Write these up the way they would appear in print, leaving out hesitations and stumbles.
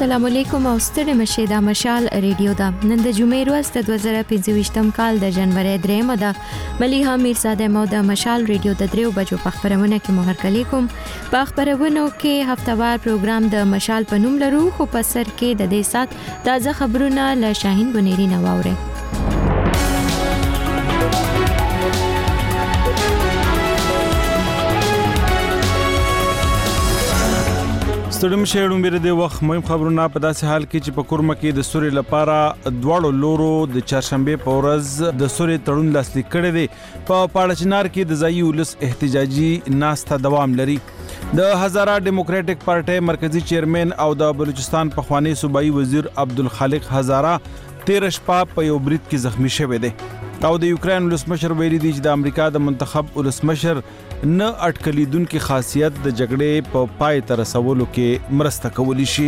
السلام علیکم او ستړي مشه د مشال ریډیو دا نن د جمعې ورځ د 2025م کال د جنوري 3 د مليحه میرزاده مو د مشال ریډیو د 3 بجو په خبرونه کې مهر کلیکم په خبرونو کې هفتوار پروګرام د مشال په نوم لرو خو په سر کې د دې سات تازه خبرونه له شاهین بنيري نواوره ستړم شهړم بیره د وخت مهم خبرونه په داسې حال کې چې په کورمه کې د سوري لپاره دواړو لورو د چهارشنبه په ورځ د سوري تړون لاسلیک کړی دی په پاړچنار کې د ځایي ولس احتجاجي ناسته دوام لري د هزاره ډیموکراټک پارټي مرکزی چیرمن او د بلوچستان پخوانی صوبایي وزیر عبدالخالق هزاره 13 شپه په یو برید کې زخمی شوی دی او د یوکرين ولسمشر ویلي دی چې د امریکا د منتخب ولسمشر نه اټکلیدونکو خاصیت د جګړې په پای تر رسولو کې مرسته کولی شي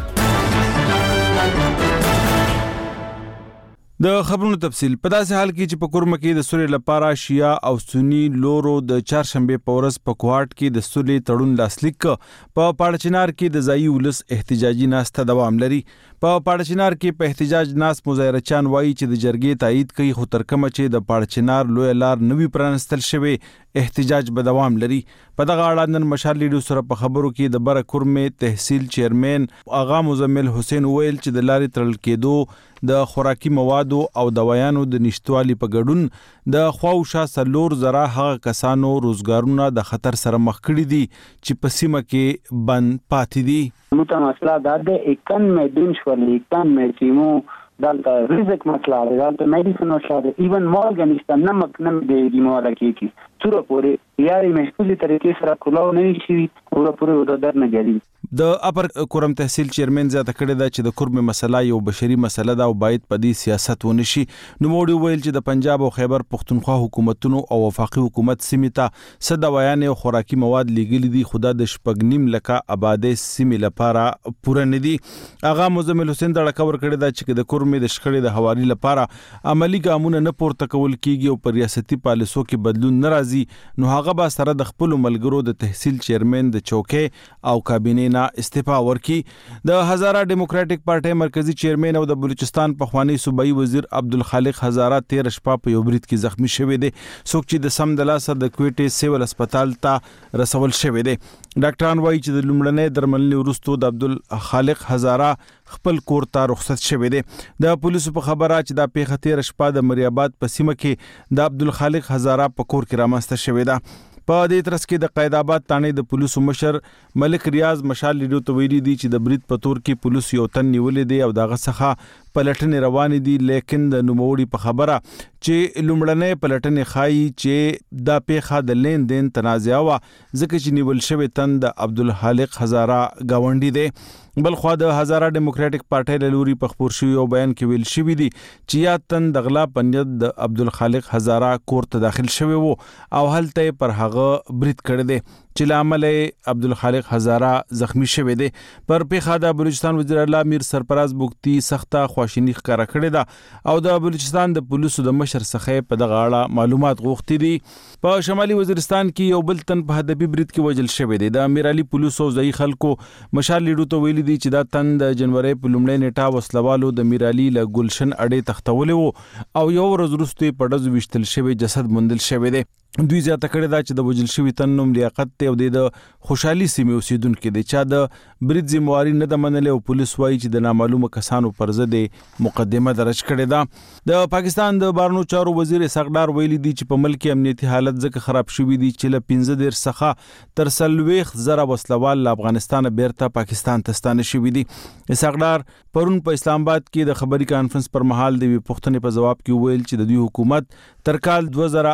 د خبرونو تفصیل په داسې حال کې چې په کورمه کې د سوري لپاره شیعه او سنی لورو د چهارشنبه په ورځ په کوهاټ کې د سولې تړون لاسلیک په پاړچنار کې د ځایي ولس احتجاجي ناسته دوام لري په پاړچنار کې په احتجاج ناس مظاهره چان وایي چې د جرګې تایید کوي خو تر کومه چې د پاړچنار لوی لار نوي پرانستل شوی احتجاج به دوام لري په دغه اړه نن مشال لیډو سره په خبرو کې د بره کورمه تحصیل چیرمن آغا مزمل حسین ویل چې د لارې تړل کېدو د خوراکي موادو او دوايانو د نشټوالي په ګډون د خواوشا سلور زره هغه کسانو روزګارونه د خطر سره مخ کړي دي چې په سیمه کې بند پاتې دي موږ مسله د اکن مې دین شولې اکن مې سیمو دلته رزق مسله ده دلته میډیسن او شاده ایون مورګنیستا نمک نم دی مولا کې تر پورې یاري محفوظي طریقې سره کولاو نه شي پورې د در نه غلي د اپر کورم تحصیل چیرمن زیاته کړی دا چې د کورم مسله یو بشري مسله ده او باید په دې سیاست ونشي نو موږ ویل چې د پنجاب او خیبر پختونخوا حکومتونو او وفاقي حکومت سیمه ته دوايان او خوراکي مواد لګل دي خدا د شپګنیم لکه آباده سیمه لپاره پوره نه دي اغا مزمل حسین دا کور کړی دا چې د کورم د شخړې د حوالی لپاره عملی ګامونه نه پورته کول کیږي او پر ریاستي پالیسو کې بدلون ناراضي نو هغه به سره د خپل ملګرو د تحصیل چیرمن د چوکۍ او کابینې استعفا ورکي د هزاره ډیموکراټک پارټي مرکزی چیرمن او د بلوچستان پخوانی صوبایي وزیر عبدالخالق هزاره 13 شپه په یو برید کې زخمی شوی دی څوک چې د سم د لاسه د کوټې سیول هسپتال ته رسول شوی دی ډاکټران وایي چې د لومړنۍ درملنې وروسته د عبدالخالق هزاره خپل کور ته رخصت شوی دی د پولیسو په خبره چې د پیښه 13 شپه د مریاباد په سیمه کې د عبدالخالق هزاره په کور کې رامنځته شوی دی په دې ترڅ کې د قایدآباد تانې د پولیسو مشر ملک ریاض مشال لیدو ته ویلي دي چې د برید په تور کې پولیس یو تن نیولې دي او دغه څخه پلټنې روانې دي لیکن د نوموړي په خبره چې لومړنۍ پلټنې خایي چې د پیښه د لین دین تنازع وا ځکه چې نیول شوی تن د عبدالخالق هزاره گاونډي دی بل خو د هزاره ډیموکراټک پارټي له لوري په خبر شوی او بیان کې ویل شوی دی چې یا تن د غلا پنځد د عبدالخالق هزاره کور ته داخل شوی وو او هلته پر هغه برید کړی دی چې لامل عبدالخالق هزاره زخمی شوی دی پر پیښه د بلوچستان وزیر اعلی امیر سرفراز بوختي سخته خواشینی ښکارا کړې ده او د بلوچستان د پولیسو د مشر څخه په دغه اړه معلومات غوښتي دي په شمالي وزیرستان کې یو بل تن په هدفي برید کې وژل شوی دی د امیر علي پولیسو ځای خلکو مشال لیډو ته ویلي دي چې دا تن د جنوري په لومړۍ نیټه وسلوالو د امیر علي له ګلشن اډې تختولې وو او یو ورځ وروسته په ډز وشتل شوی جسد موندل شوی دی دوی زیاته کړی دا چې د وجل شوی تن نوم لیاقت ته او د خوشحالي سیمه اوسیدونکو د چا د برید ذمہواری نه د منلې او پولیس وایي چې د نامعلومه کسانو پر ضد مقدمه درج کړې ده د پاکستان د بارنو چارو وزیر اسحاق ویلي دی چې په ملک امنیتي حالت ځکه خراب شوی دی چې ل 15 څخه تر 30 زره وسلوال له افغانستان بیرته پاکستان ته ستانه شوی دی اسحاق پرون په اسلام آباد کې د خبري کانفرنس پر مهال د پوښتنې په جواب کې ویل چې د دوی حکومت تر کال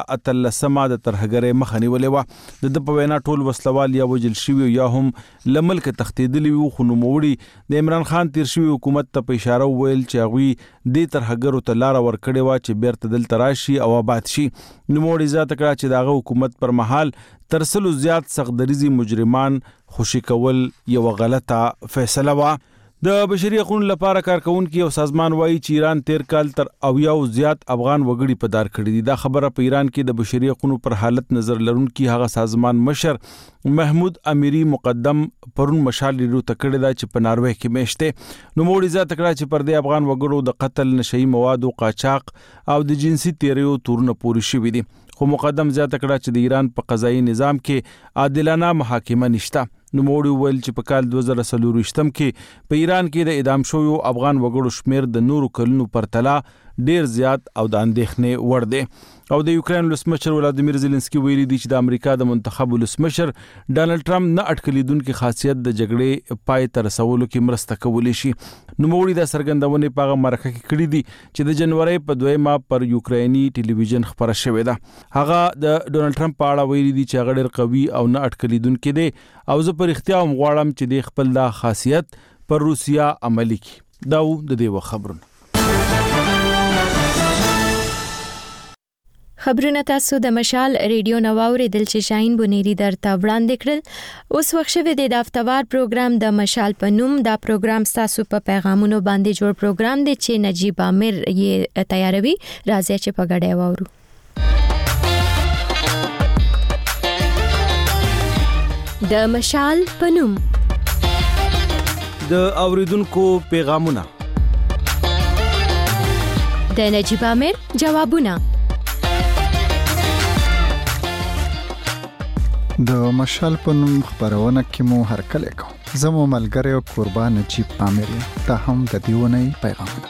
2013 د ترهګرۍ مخه نیولې و د په وینا ټول وسلوال یا وجل شوی یا هم لملک تختیدلی وو خو نوموړي د عمران خان تیر شوی حکومت ته په اشاره ویل چې هغه د ترهګرو ته لار ورکړې و چې بیرته دل تراشي او آباد شي نوموړي ذات کړه چې دغه حکومت پر مهال ترسلو زیات سخت دریزي مجرمان خوشی کول یو غلطه فیصله و د بشري حقوقو لپاره کارکونکي او سازمان وایي چې ایران تیر کال تر 80 زیات افغان وګړي په دار کړي دي. دا خبره په ایران کې د بشري حقوقو پر حالت نظر لرونکي هغه سازمان مشر محمود امیری مقدم پرون مشال ریډیو ته کړی دا چې په ناروې کې میشته. نو موړي ذات کړه چې پر دې افغان وګړو د قتل، نشئی موادو قاچاق او د جنسي تیریو تورونه پوری شوې دي. خو مقدم ذات کړه چې د ایران په قضایي نظام کې عادلانه محاکمه نشته. نو موړي ویل چې په کال 2023 کې په ایران کې د اعدام شویو افغان وګړو شمیر د نورو کلونو پرتله ډیر زیات او د اندېښنې وړ دی. او د یوکرين ولسمشر ولادیمیر زيلنسکي ویلي دی چې د امریکا د منتخب ولسمشر ډانلډ ټرمپ نه اټکلیدونکو خاصیت د جګړې پای ته رسولو کې مرسته کولی شي. نو موړي د سرګندونې په مرکه کې کړی دی چې د جنوري په 2 ماه پر یوکرینی ټلویزیون خبره شوې ده. هغه د ډونلډ ټرمپ په اړه ویلي دی چې هغه ډېر قوي او نه اټکلیدونکو دی او زه پر اختیار غواړم چې د خپل د خاصیت پر روسیا عملی کړي. دا د دې خبرونه خبرونه تاسو د مشال ریډیو نواوري دل چې شاهین بونيري درته وړاندې کړل. اوس وخت شوه د هفتوار پروګرام د مشال پنوم. دا پروګرام تاسو په پیغامونو باندې جوړ پروګرام دی چې نجیب عامر یې تیاروي. راځي چې په ګډه واورو. د مشال پنوم د اوریدونکو پیغامونه، د نجیب عامر جوابونه، د مشال په نوم خبرونه کې مو هرکلی کوم. زمو ملګری او قربان نجیب عامر ته هم د دیونه پیغامونه.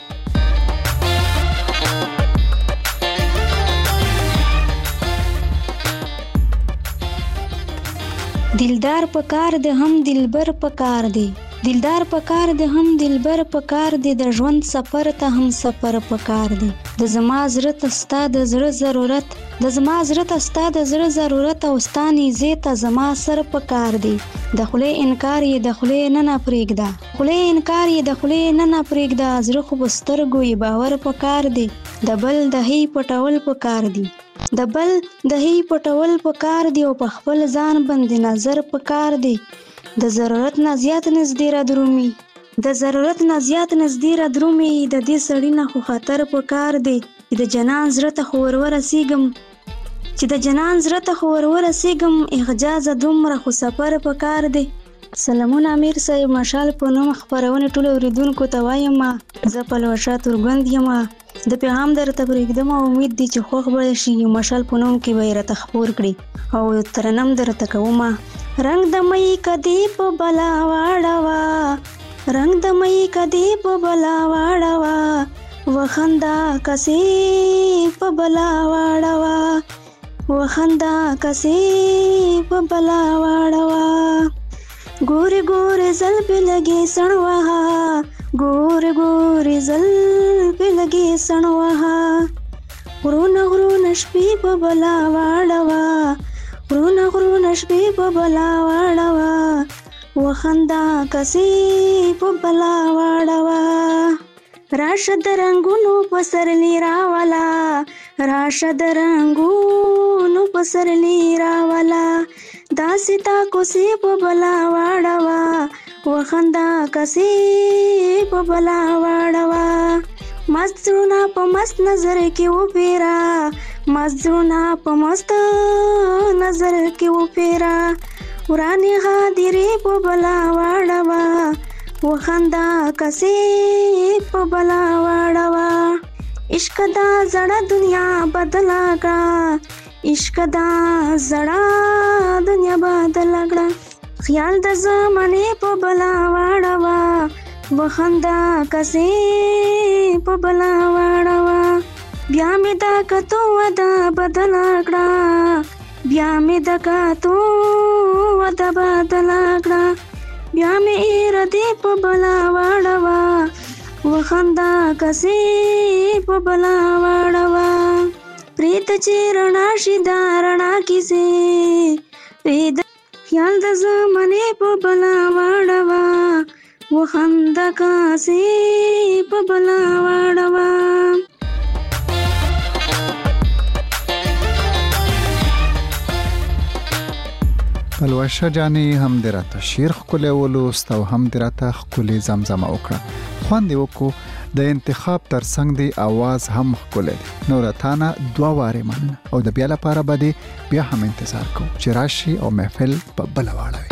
دلدار پکار د هم دلبر پکار دی، دلدار پکار د هم دلبر پکار دی، د ژوند سفر ته هم سفر پکار دی. د زما زړه ته ستا د زړه ضرورت، د زما زړه ته ستا د زړه ضرورت او ستاني زیته زما سر پکار دی. د خله انکار یې د خله نه پرېږده، خله انکار یې د خله نه پرېږده، زړه خو بسترګو یې باور پکار دی. د بل د هی پټول پکار دی، د بل د هی پټول پکار دی او په خپل ځان باندې نظر پکار دی. د ضرورت نه زیات نږدې را درومي، د ضرورت نه زیات نږدې را درومي، د دې سړی نه خو خطر پکار دی. د جنان زړه ته خو ورسیږم، چې د جنان زړه ته خو ورسیږم، احجاز دومره خو سفر پکار دی. سلامونه امیر صاحب، مشال په نوم خبرونه ټول اوریدونکو ته وایم. زه په لوشا تورګند یم. د پیغام درته پرېږدم او امید دي چې خوښ به شي. مشال په نوم کې به راته خبر کړي او ترنم درته کوم. رنگ د مې کدی په بلا واړوا، رنگ د مې کدی په بلا واړوا، وخندا کسي په بلا واړوا، وخندا کسي په بلا واړوا. ګوري ګوري زل په لګي سنوها، ګوري ګوري زل په لګي سنوها، غرونه غرونه شپې په بلا واړوا، غرونه غرونه شپې په بلا واړوا، وخندا کسي په بلا واړوا. راشه د رنگونو په سرلی راوالا، راشه د رنگونو په سرلی راوالا، داسې تا کوسي په بلا واړوا، وخندا کسي په بلا واړوا. مست زړونه په مست نظر کې وپیرا، مست زړونه په مست نظر کې وپیرا، ورانی غادرې په بلا واړوا، وخندا کسي په بلا واړوا. عشق دا زړه دنیا بدلا کړه، عشق دا زړه دنیا بدلا کړه، خیال د زمانه په بلا واړوا، وخندا کسي په بلا واړوا. بیا مې دا کتو ودا بدلا کړه، بیا مې دا کتو ودا بدلا کړه، بیا مې اراده په بلا واړوا، وخندا کسي په بلا واړوا. پریت چې رڼا شي دا رڼا کیسه، پرید خیال د زمانه په بلا واړوا، وخندا کسي په بلا واړوا. پلوشه جانې هم د راته شیر ښکلی ولوست او هم د راته ښکلې زمزمه وکړه. خوند یې وکړو. د انتخاب ترڅنګ دی आवाज هم ښکلی دی. نو راته نه 2 وارې مننه او د بیا لپاره به دې بیا هم انتظار کوو چې راشي او محفل په بله واړوي.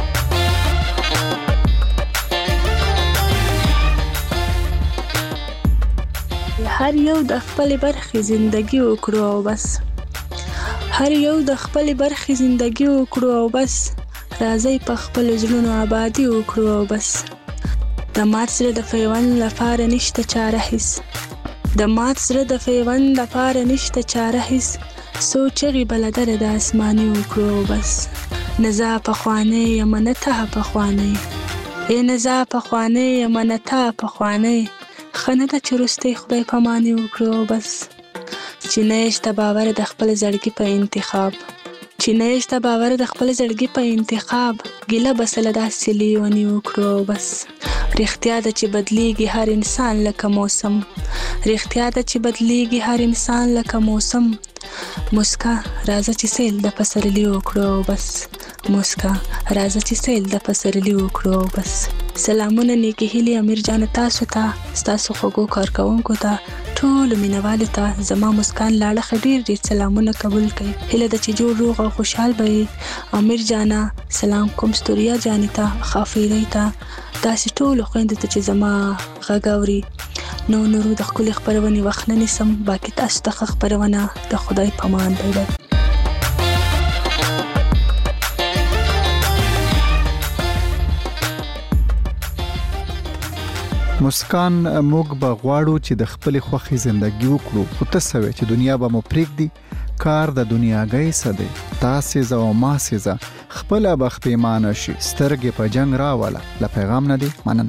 هر یو د خپلې برخې زندگی وکړو او بس. هر یو د خپلې برخې زندگی وکړو او بس. راځي په خپل زړونو آبادی وکړو او بس. د مات سره د پیوند لپاره نشته چاره هیڅ. د مات سره د پیوند لپاره نشته چاره هیڅ. سوچغي بلدر د اسماني وکړو او بس. نزا په خوانه یمنته په خوانه. ای نزا په خوانه یمنته په خوانه. خنه د چرسته خدای پاماني وکړو بس. چې نهشته باور د خپل زړګي په انتخاب. چې نهشته باور د خپل زړګي په انتخاب. ګیله بسله داسې لیونی وکړو بس. رښتیا ده چې بدلیږي هر انسان لکه موسم. رښتیا ده چې بدلیږي هر انسان لکه موسم. مسکا راځه چې سیل د پسرلی وکړو بس. مسکا راځه چې سیل د پسرلی وکړو بس. سلامونه نیکی هیلی امیر جان تاسو ته، ستاسو خوږو کارکوونکو ته، ټول مینوالو ته زما مسکان لاړه ډیر ډیر سلامونه قبول کړئ. هیله ده چې جوړ روغ او خوشحال به امیر جانا. سلام کوم ستوریا جانی ته، خافیری ته، تاسو ټول خويندو ته چې زما غاګوري. نورو د خپل خبرونې وخت نه نیسم. باقي تاسو ته خبرونه د خدای پامان دی. مسکان موږ به غواړو چې د خپل خوخي زندگی وکړو، خو ته سوي چې دنیا به مو پرېږدي. کار د دنیاګۍ سده تاسې ز او ما سزا خپل بخت پیمانه شي. سترګې په جنگ راواله ل پیغام نه دی. مننه.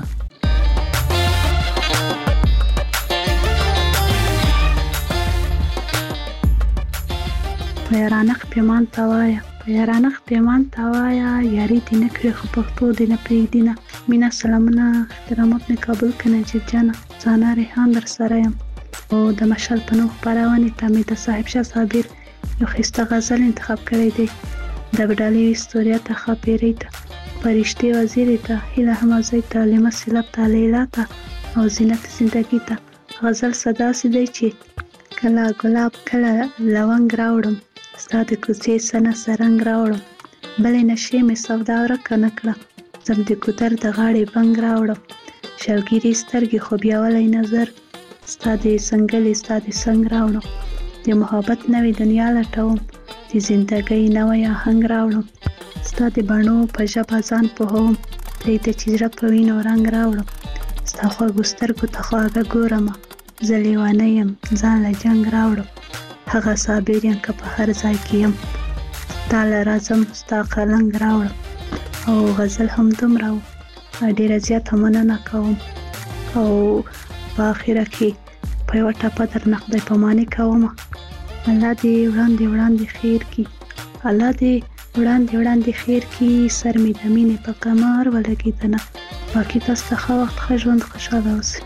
پیرانخ پیمان توایا، پیرانخ پیمان توایا، یاری دی نکړي خو پښتو دی نه پریږدي نه. مینا سلامونه احترامات نه قبول کنه چې جانا زانا ریحان در سره یم او د مشال په نوم خبرونه تامید صاحب شاه صابر یو خسته غزل انتخاب کړی دی. د بډالي استوریا ته خاپیری ته، فرشتي وزیر ته، هله همزه ته، لمه سلب ته، لیلا ته او زینت زندگی ته. غزل صدا سي دی چې کله ګلاب کله لونګ راوړم، ستاد کوڅې سنه سرنګ راوړم، بلې نشې مې سودا ورکه نکړه، زم د ګودر د غاړې بنګ راوړم، شوګیري سترګې خو بیا ولی نظر، ستاد سنگلې ستاد سنگ راوړم، د محبت نوې دنیا لټوم، د زندګۍ نوې آهنګ راوړم، ستاد بڼو په ژبه ځان پوهوم، دې ته چې زړه په وینو رنګ راوړم، ستا خوږو سترګو ته خواږه ګورمه، زه لیونی یم ځان له جنګ راوړم، هغه صابر یم که په هر ځای کې یم، ستا له راځم ستا قلنګ راوړم. او غزل هم دومره و، ډېره زیاته مننه کوم او په اخره کې په یوه ټپه درنه خدای پاماني کومه. الله دې وړاندې خیر کړي، الله دې وړاندې خیر کړي، سر مې د مینې په کمر ولګېدنه. باقي تاسو ته ښه وخت، ښه ژوند، خوشحاله اوسئ.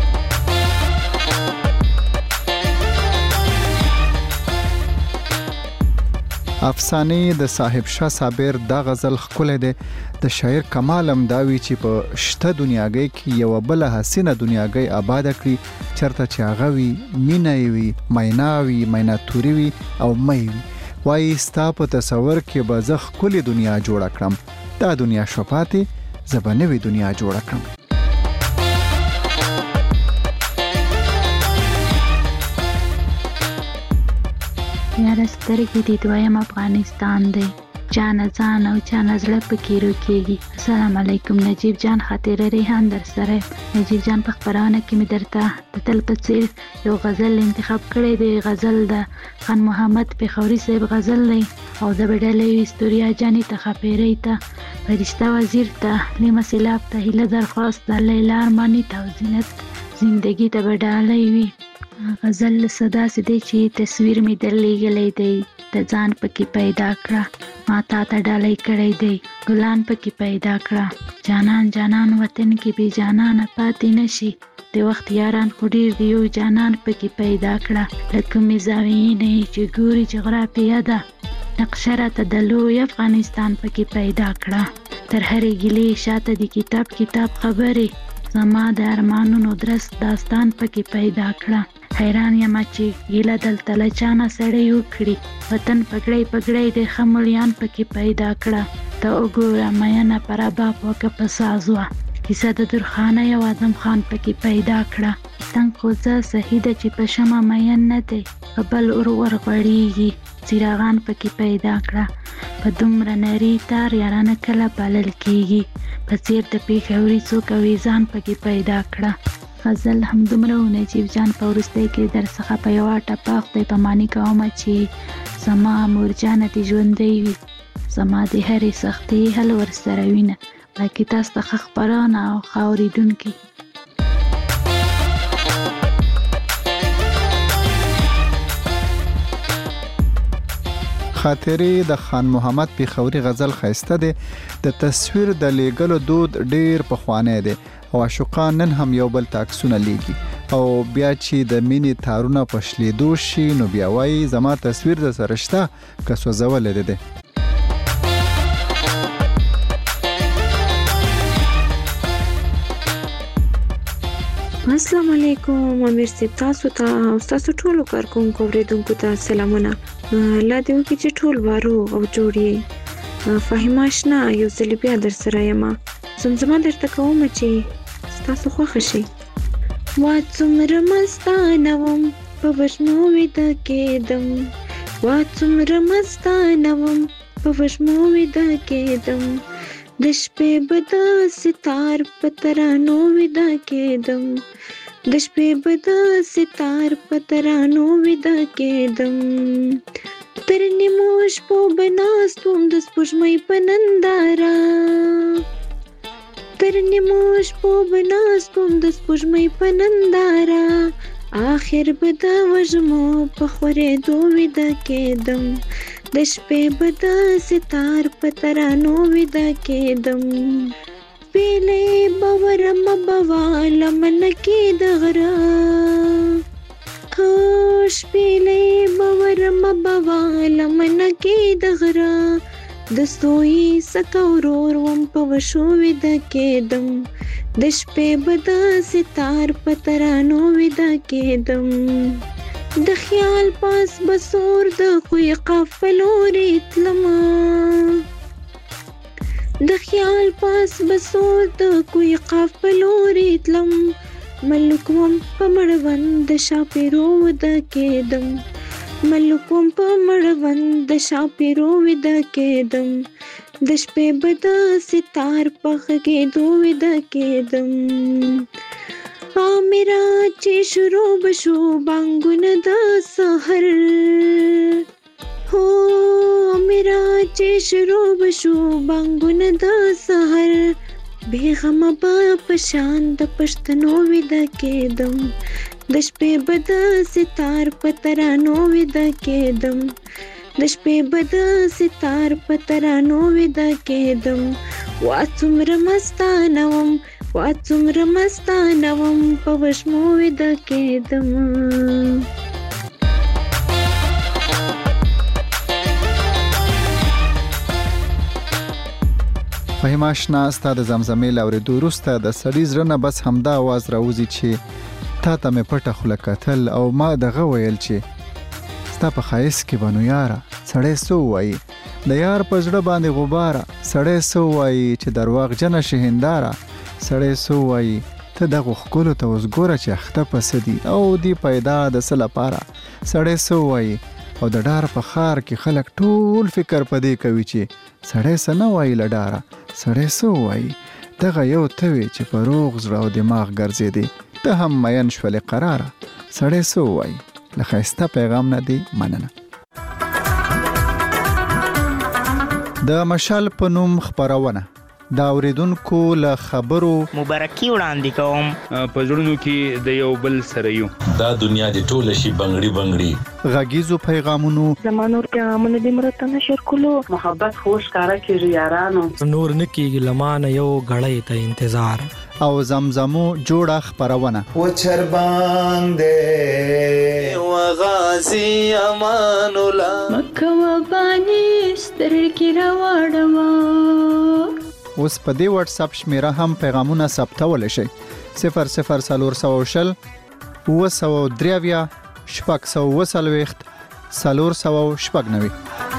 افسانه د صاحب شاه صابر دا غزل خپل دی. د شاعر کمال هم داوی چې په شته دنیاګۍ کې یو بل حسینه دنیاګۍ آباد کړي، چرته چې هغه وي مینه وي، میناوي، میناتوري وي او مې وي. وایي ستا په تصور کې به زه ښکلې دنیا جوړه کړم، دا دنیا شپاتې زه به نوې دنیا جوړه کړم. یاره سترګې دې دویم افغانستان دی، جان ځان او جان زړه پکې روکېږي. السلام علیکم. نجیب جان خاطر ریحان در سره. نجیب جان په خبرونه کې مې درته د تل په څیر یو غزل انتخاب کړی دی. غزل د خان محمد پیښوري صاحب غزل دی او د بډالۍ استوریا جانې ته خاپیری ته، فرشته وزیر ته، لیمه سیلاب ته، هیله درخواست ته، لیلا ارماني ته او زینت زندگی ته بډالۍ وي. غزل صدا سي دی چې تصویر می درلېږلی دی، د ځان پکې پیدا کړه، ما تا ته ډالۍ کړی دی، ګلان پکې پیدا کړه، جانان وطن کې بې جانانه پاتې نشي، د وخت یاران خو ډېر دی، یو جانان پکې پیدا کړه، له کومې زاویې نه چې ګوري جغرافیه ده، نقشه راته د لوی افغانستان پکې پیدا کړه. تر هرې ګیلې شاته د کتاب خبرې زما د ارمانونو درس داستان پکې پیدا کړه. حیران یم چې ګیله دلته له چانه سړی وکړي. وطن پګړی د ښه ملیان پکې پیدا کړه. ته وګوره مینه پر رباب وکه په ساز وه. کیسه د درخانه یو اعظم خان پکې پیدا کړه. تنګ خو زه صحیح ده چې په شمه مین نه دی، په بل اور ورغړېږي. څراغان پکې پیدا کړه. په دومره نري تار یارانه کله پالل کېږي. په څیر د پېښوري څوک اویزان پکې پیدا کړه. غزل همدومره و نجیب جان په وروستۍ کې در څخه په یوه ټپه خدای پاماني کومه چې زما مورجانه دې ژوندۍ وي، زما د هرې سختۍ حل ورسره وینه. باقي تاسو ته ښه خپرونه او ښه اورېدونکي. خاطرې د خان محمد پیښوري غزل ښایسته دی. د تصویر د لیږلو دود ډیر پخوانی دی او عاشقان نن هم یو بل ته عکسونه لیږي او بیا چې د مینې تارونه په شلیدو شي نو بیا وایي زما تصویر د سره شته که سوځولی دی. السلام علیکم امیر صاحب، تاسو ته او تاسو ټولو کارکونکو اوریدونکو ته سلامونه. الله دې وکړي چې ټول وارو او جوړ یې. فهیمه اشنا یو ځل بیا در سره یم. زمزمه درته کوم چې ستاسو خوښه شي. وا څومره مستانه وم په وږمو ویده کېدم، وا څومره مستانه وم په وږمو ویده کېدم، د شپې به د ستار په ترانو ویده کېدم، د شپې به د ستار په ترانو ویده کېدم، تر نیمو شپو به ناست وم د سپوږمۍ په ننداره، تر نیمو شپو به ناست وم د سپوږمۍ په ننداره، آخر به د وږمو په خورېدو ویده کېدم، د شپې به د ستار په ترانو ویده کېدم، پیلې به ورمه بوالم نکې د غره، شپېلې به ورمه بوالم نکې د غره، د سوی سکه ورور وم په وشو ویده کېدم، د شپې به د ستار په ترانو ویده کېدم، د خیال پاس بسور د کوی قافلو ریتلما، د خیال پاس بسور د کوی قافلو ریتلم، ملک وم په مړوند د شاپیرو ویده کېدم، ملک وم په مړوند د شاپیرو ویده کېدم، د شپې به د ستار په غږېدو ویده کېدم، میرا چې شروع بشو بانګونه د سحر، هو میرا چې شروع بشو بانګونه د سحر، بیغمه به په شان د پښتنو ویده کېدم، د شپې به د ستار په ترانو ویده کېدم، د شپې به د ستار په ترانو ویده کېدم، وا څومره مستانه وم، وا څومره مستانه وم په وږمو ویده کېدم. فهیمه اشنا ستا د زمزمې له اورېدو وروسته د سړي زړه نه بس همدا اواز راوځي چې تا ته مې پټه خوله کتل او ما دغه ویل چې ستا په ښایست کې به نو یاره سړی څه ووایي، د یار په زړه باندې غباره سړی څه ووایي چې درواغجنه شي هنداره، سړی څه ووایي ته دغو ښکلو ته اوس ګوره چې اخته پسه دي او دی پیدا د څه لپاره، سړی څه ووایي او د ډار په ښار کې خلک ټول فکر په دې کوي چې سړی څه نه وایي له ډاره، سړی څه ووایي دغه یو ته وي چې په روغ زړه او دماغ ګرځېدې ته هم مین شولې قراره، سړی څه ووایي. له ښایسته پیغام نه دی مننه. د مشال په نوم خپرونه دا اوریدونکو له خبرو مبارکي وړاندې کوم، په زړونو کې د یو بل سره یو، دا دنیا دی ټوله شي بنګړي بنګړي، غږیزو پیغامونو زمانور پیغامونه دې مرته نشر کولو، محبت خوش کارا کېږي یارانو، نور نکېږي لمانه یو غړی ته انتظار، او زمزمو جوړه خپرونه و چر باندې و غازی امان الله مکه و بانی راوړوا. اوس په دې واتس اپ شمیره هم پیغامونه ثبتول شي 0040 903 شپږ 490.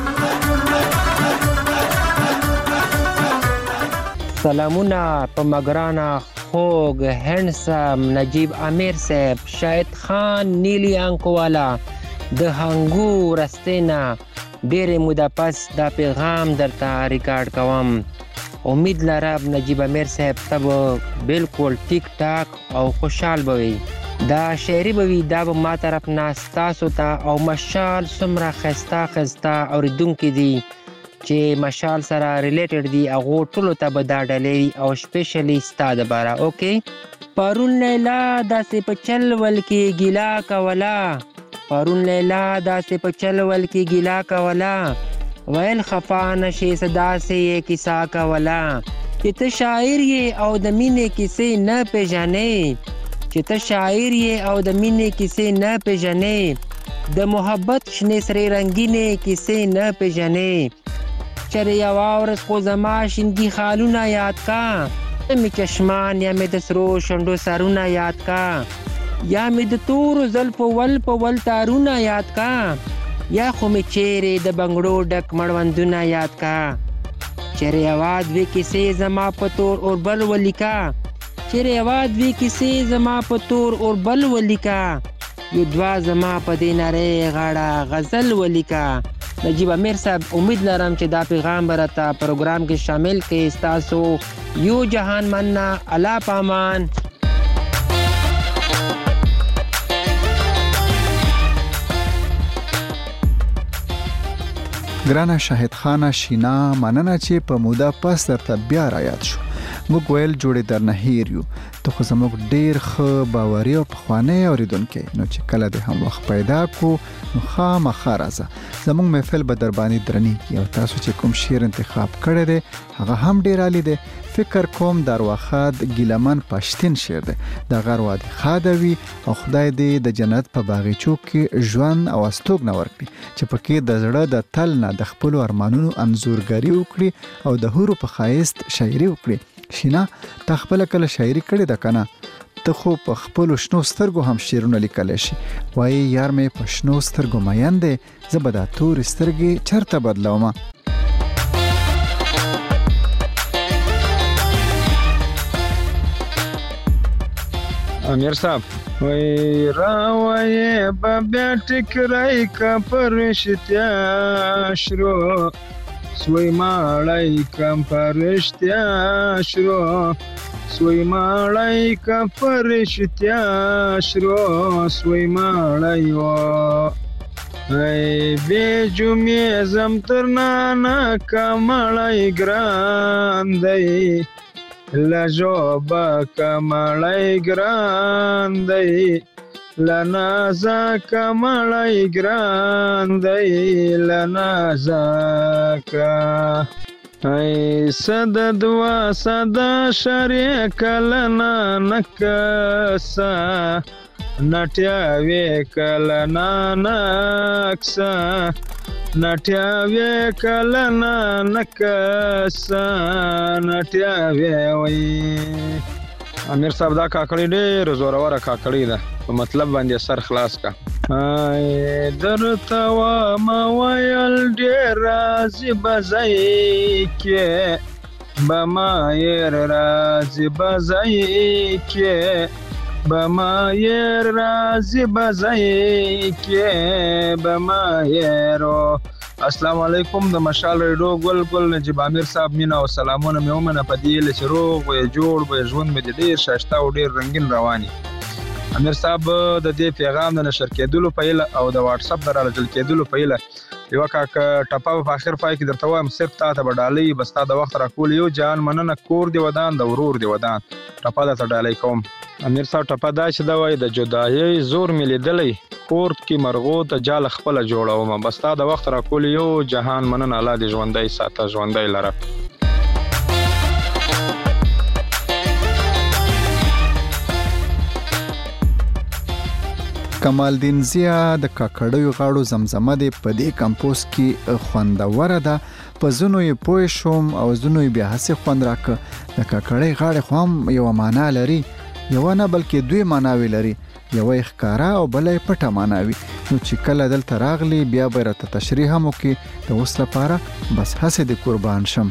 سلامونه په مګرانا خوګ هندسم نجیب امیر صاحب شاهد خان نیلی انکوالا د هنګو رستینا ډېرې موده پس دا پیغام درته ریکارډ کوم. امید لرم نجیب امیر صاحب ته بالکل ټیک ټاک او خوشحال بوي. دا شعري بوي دا به ما طرف نه ستاسو ته او مشال څومره ښایسته اورېدونکي دي چې مشال سره ریلیټډ دي هغو ټولو ته به دا ډالۍ او سپیشلی ستا دپاره. اوکې پرون لیلا داسې په چل ول کې ګیلا کوله، پرون لیلا داسې په چل ول کې ګیلا کوله، ویل خفا نشي صدا سے یہ کیسا کولا چې ته شاعر یې او د مینې کیسې نه پیژنې، چې ته شاعر یې او د مینې کیسې نه پیژنې، د محبت شنې سرې رنګینې کیسې نه پیژنې. چرې یوه ورځ خو زما شینګي خالونه یاد کا، مې چشمان یا مې د سرو شونډو سرونه یاد کا، یا مې د تورو زلفو ول په ول تارونه یاد کا، یا خو مې چیرې د بنګړو ډک مړوندونه یاد کا. چیرې یواد وی کیسې زما په تور اور بل ولیکا، چیرې یواد وی کیسې زما په تور اور بل ولیکا، یو دوا زما په دې نری غاړه غزل ولیکا. نجیب امیر صاحب امید لرم چې دا پیغام به راته پروګرام کې شامل کړئ. ستاسو یو جهان مننه. الله پامان. ګرانه شاهد خانه شینا مننه چې په موده پس درته بیا را یاد شو. موږ ویل جوړې در نه هیر یو، ته خو زموږ ډېر ښه باوري او پخوانی اورېدونکی، نو چې کله دې هم وخت پیدا کو نو خامخا راځه. زموږ محفل به در باندې درنیږي او تاسو چې کوم شعر انتخاب کړی دی هغه هم ډېر عالی دی. فکر کوم دروخاد ګیلمن پښتین شعر دی. د غر وادي خادوي او خدای دې د جنت په باغچو کې ژوند او استوګنه ورکړي چې پکې د زړه د تل نه د خپل ارمانونو انځورګری وکړي او د هورو په خایست شاعري وکړي. شینا تا خپل کله شاعري کړې ده کنه؟ ته خو په خپل شنو سترګو هم شعرونه لیکلی شي. وایي یار مې په شنو سترګو مین دی، زه به دا تورې سترګې چرته بدلومه. امیر صاحب وای راوایې به بیا ټکرای کا پرشتیا شروع سوی ماړی کم پرشتیا شروع سوی ماړی کم پرشتیا شروع سوی ماړی و ای بې جمعې زم تر نانا کمړی ګران دی لجوبا کمړی ګران دی لنازا کمړی ګران دی لنازا ای صد دوا صدا شری کلنا نکسا نټیاوی کلنا نکسا نټیاوی کلنا نکسا نټیاوی وی. امیر صاحب دا کاکړی ډېر زوروره کاکړی ده، په مطلب باندې سر خلاص کا. درته واما ویل ډېر راځي بځای کې بمایر راځي بځای کې بمایر راځي بځای کې بمایرو. السلام علیکم. د مشال ریډیو ګل نجیب امیر صاحب مینا او سلامونه مې ومنه په دې لچ روغ و جوړ و ژوند مې ډېر شاشته او ډېر رنگین رواني. امیر صاحب د دې پیغام د نشر کېدلو په اله او د واتس اپ درالجل کېدلو په اله یو کاک ټپا په اخر پای کې درته وایم صرف تا ته ډالۍ بستا د وخت راکول یو جان مننه کور دی ودان د ورور دی ودان ټپا د ډالۍ کوم. امیر صاحب ټپا دا چې دا وای د جدایي زور مې لیدلې کور کې مرغو ته جال خپل جوړوم بستا د وخت راکول یو جهان مننه الله دې ژوندۍ ساته ژوندۍ لره. کمال دین زیا د کاکړیو غاړو زمزمه د پدې کمپوز کې خوندوره ده په ځینو یې پوه شوم او ځینو یې بیا هسې خوند راکړه. د ککړۍ غاړې خو هم یوه معنا لري، یوه نه بلکې دوی معناوې لري، یوه یې ښکاره او بله یې پټه معنا وي. نو چې کله دلته راغلی بیا به راته تشریح هم وکړي. د اوس لپاره بس هسې د قربان شم.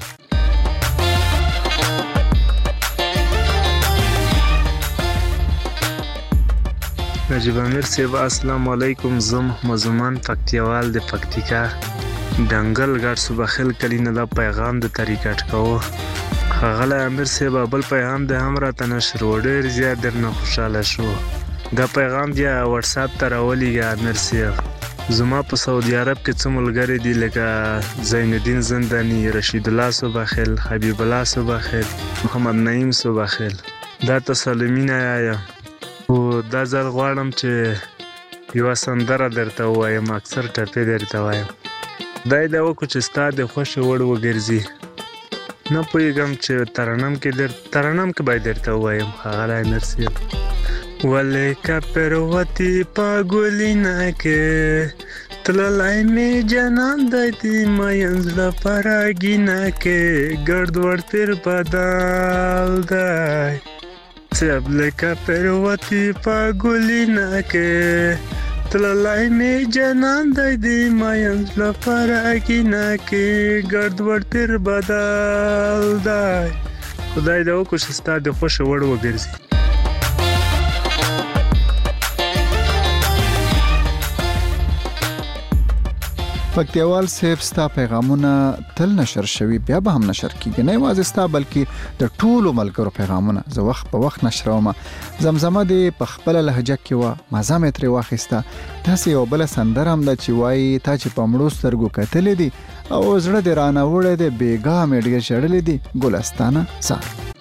نجیب امیر صاحب السلام علیکم. زم مزمان پکتیوال د پکتیکا ډنګل ګډ صوبخیل کلی نه دا پیغام د طریقټ کوو. ښاغلی امیر صاحب بل پیغام د هم راته نشر و، ډېر زیات درنه خوشحاله شو. دا پیغام بیا واتساپ ته راولېږه امیر صاحب. زما په سعودي عرب کې څه ملګري دي لکه زین الدین زندانی، رشید الله صوبخیل، حبیب الله صوبخیل، محمد نعیم صوبخیل. دا ته سلامونه وایم. او دا ځل غواړم چې یوه سندره درته ووایم، اکثر ټپې درته وایم. دا یې دا وکړو چې ستا د خوښې وړ وګرځي. نه پوهېږم چې ترنم کې باید درته ووایم ښاغلی امیر صاحب. ولې که پروتې په ګلینه کې تللی مې جانان دی د مین زړه په راګینه کې ګرد ور پیر بدل دی صاحب. لکه پروتې په ګلینه کې تللی مې جانان دی د مین زړه په راګینه کې ګرد ور پیر بدل دی. خدای دې وکړو چې ستا د خوښې وړ وګرځي. پکتیوال صاحب ستا پیغامونه تل نشر شوي، بیا به هم نشر کیږي. نه یوازې ستا بلکې د ټولو ملګرو پیغامونه زه وخت په وخت نشروم. زمزمه دې په خپله لهجه کې وه، مزه مې ترې واخیسته. داسې یوه بله سندره هم ده چې وایي تا چې په مړو سترګو کتلې دي او زړه دې رانه وړی دی، بېګاه مې ډېر ژړلې دي ګلستانه سار.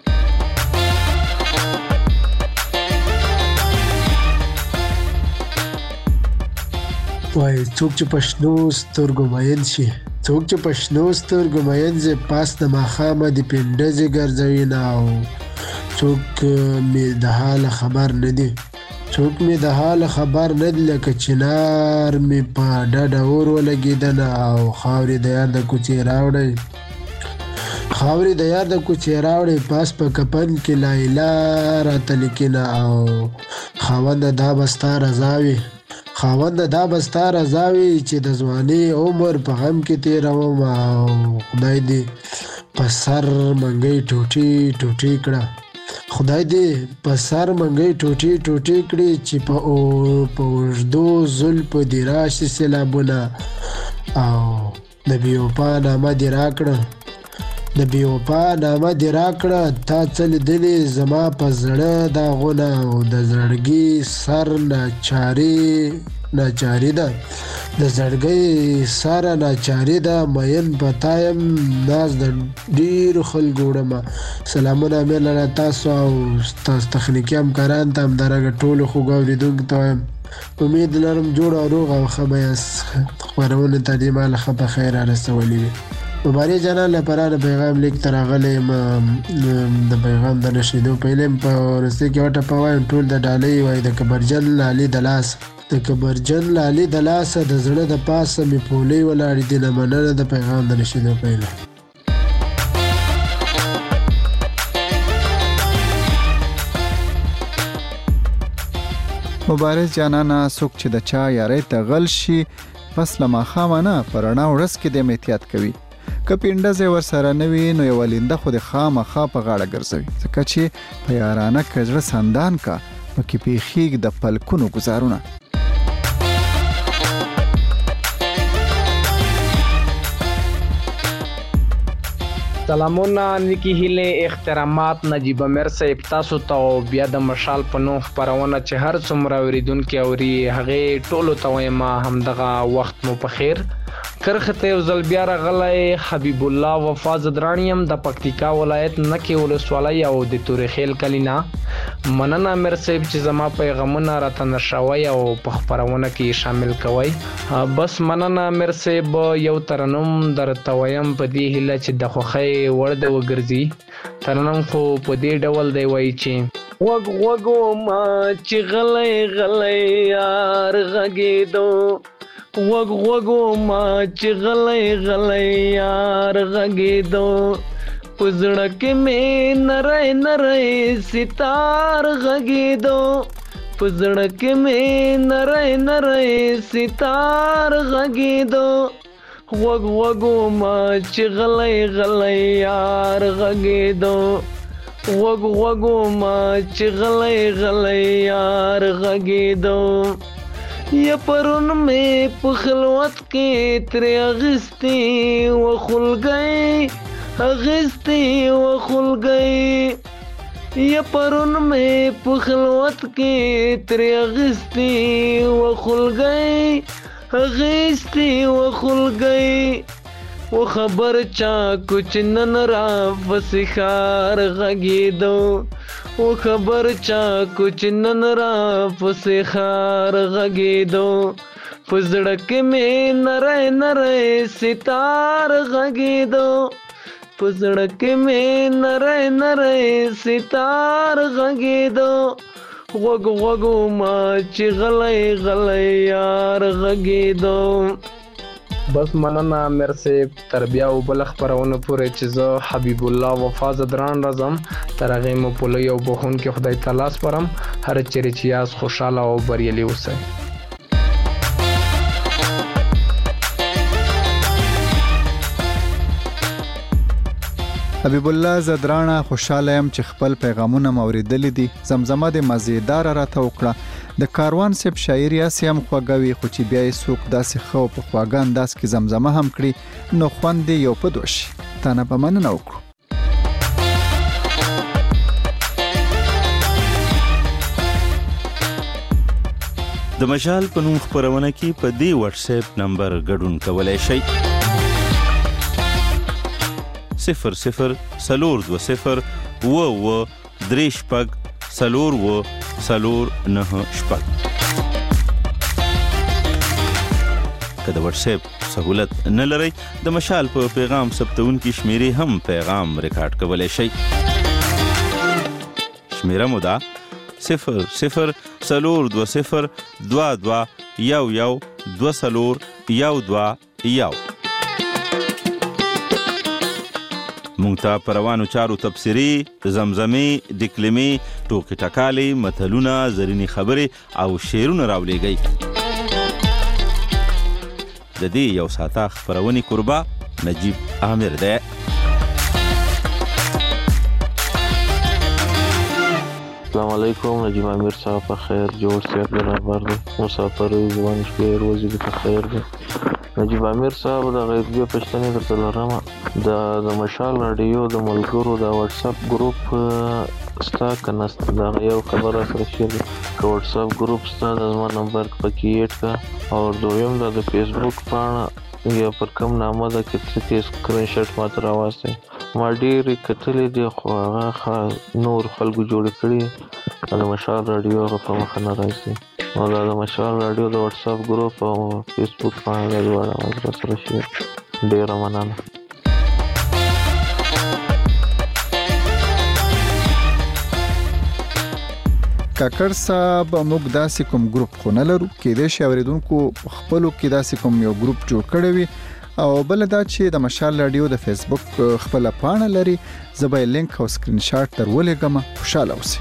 وای څوک چې په شنو سترګو مین شي، څوک چې په شنو سترګو مین شي، پاس د ماښامه د پنډزې ګرځوي نه. او څوک مې د حاله خبر نه دي، څوک مې د حاله خبر نه دي، لکه چنار مې په ډډه اور ولګېدنه. او خاورې د یار د کوڅې راوړی، خاورې د یار د کوڅې راوړی، پاس په کفن کې لایلا راته لیکنه. او خاونده دا به ستا رضا وي، خاونده دا به ستا رضا وي چې د ځوانۍ عمر په غم کې تېروم. او خدای دې په سر منګۍ ټوټې ټوټې کړه، خدای دې په سر منګۍ ټوټې ټوټې کړي چې په اوږدو زلفو دې راشي سیلابونه. او د بېوفا نامه دې راکړه، د بېوفا نامه دې راکړه، تا څه لیدلې زما په زړه داغونه. او د زړګي سر ناچاري ده، د زړګي سره ناچاري ده، مین په تا یم ناز د ډېرو خلکو وړمه. سلامونه امیر لاله تاسو او ستاسو تخنیکي همکاران ته، همدارنګه ټولو خوږو اورېدونکو ته وایم امید لرم جوړ او روغ او ښه به یاست. خپرونې ته دې ما له ښه په خیر رارسولي وي. مبارک جانان لپاره د پیغام لیک ته راغلی یم. د پیغام د نشریدو پهله یم په وروستۍ کې یوه ټپه وایم. ټول د ډالۍ وایي د کبرجن لالي د لاس، د کبرجن لالي د لاسه، د زړه د پاسه مې پولۍ ولاړې دي نه مننه. د پیغام د نشریدو پهله مبارک جانانا، څوک چې د چا یارۍ ته غل شي پس له ماښامه نه په رڼا ورځ کې د احتیاط کوي. که پنډزې ورسره نه وي نو یوه لینده خو د خامخا په غاړه ګرځوي، ځکه چې په یارانه که زړه سندان کا پکې پیښیږي د پلکونو ګزارونه. سلامونه، نیکی هیله، احترامات. نجیب امیر صاحب تاسو ته بیا د مشال په نوم خپرونه چې هر څومره اوریدونکي اوري هغې ټولو ته وایم همدغه وخت مو په خیر. کرخه ته یو ځل بیا راغلی حبیب الله وفا زدرانی یم د پکتیکا ولایت نکې ولسوالۍ او د تورې خیل کلی نه. مننه امیر صاحب چې زما پیغامونه راته نشروئ او په خپرونه کې شامل کوئ. بس مننه امیر صاحب. یو ترنم درته وایم په دې هیله چې د خوښۍ وړ دی وګرځي. ترنم خو په دې ډول دی وایي چې غوږ ما چې غلی غلی یار غږېدو، وګ وګو ما چې غلې غلې یار غږېدو پزړه کې مې نری نری ستار غږېدو پزړه کې مې نری نری ستار غږېدو وګ وګو ما چې غلې غلې یار غږېدو وګ وګو ما چې غلې غلې یار غږېدو یا پرون مې په خلوت کې ترې اغستې وخلګۍ اغستې وخلګۍ یا پرون مې په خلوت کې ترې اغستې وخلګۍ اغستې وخلګۍ و خبر چا کچھ نن را فسخار غږېدو و خبر چا کچھ نن را فسخار غږېدو پزړه کې مې نری نری ستار غږېدو پزړه کې مې نری نری ستار غږېدو غوږ غوږو ما چې غلی غلی یار غږېدو. بس مننه امیر صاحب تر بیا وبله خپرونه پورې چې زه حبیب الله وفا زدران راځم تر هغې مو پولی او بخونکي خدای تعالی سپارم هر چیرې چې یاست خوشحاله او بریالي اوسئ. حبیب الله زدرانه خوشاله يم چې خپل پیغامونه موریدلې دي. زمزمه د مزیدار راته وکړه. د کاروان سیب شاعري اسیم خوګوي خو چې بیا یې څوک داسې خو په خواږه انداز کې زمزمه هم کړي نو خوند یو په دوش تانه په مننه وکړو. د مشال په نوم خپرونه کې په دې واتس اپ نمبر ګډون کولای شئ 00 420 و درې شپږ 449 که د واتس اپ سہولت نه لرئ د مشال په پیغام ثبتونکي شمیرې هم پیغام ریکارډ کولای شئ. شمیره مو ده 00 420 22 11 20 مونږ ته په روانو چارو تبصرې، زمزمې، ډکلمې، ټوکې ټکالې، متلونه، زرینې خبرې او شعرونه راولېږئ. د دې یو ساعته خپرونې کوربه نجیب عامر دی. السلام علیکم. نجیب عامر صاحب په خیر جوړ صحت برابر دی. مسافر ځوان شپې روزي دې په خیر دی. نجیب عامر صاحب د غیبیه پښتنې درته لرم د مشال راډیو د ملګرو د واتس اپ ګروپ ستا که نسته د هغه یو خبره سره شیر دی که واتس اپ ګروپ ستا د زما نمبر پکې ایډ که او دویم د فیسبوک پاڼه یا پر کوم نامه ده کې څه کې سکرین شاټ ماته راواستئ. ما ډېرې کتلې دي خو هغه نور خلکو جوړې کړي د مشال راډیو هغه په مخه نه راځي. نو دا د مشال راډیو د واتس اپ ګروپ او فیسبوک پاڼه د دواړه اواز را سره شیر. ډېره مننه. کاکړ صاحب موږ داسې کوم ګروپ خو نه لرو، کېدای شي اوریدونکو خپلو کې داسې کوم یو ګروپ جوړ کړی وي او بل دا چې د مشال راډیو د فیسبوک خپل پاڼه لري. زه به لینک او سکرین شاټ در ولېږم. خوشاله اوسئ.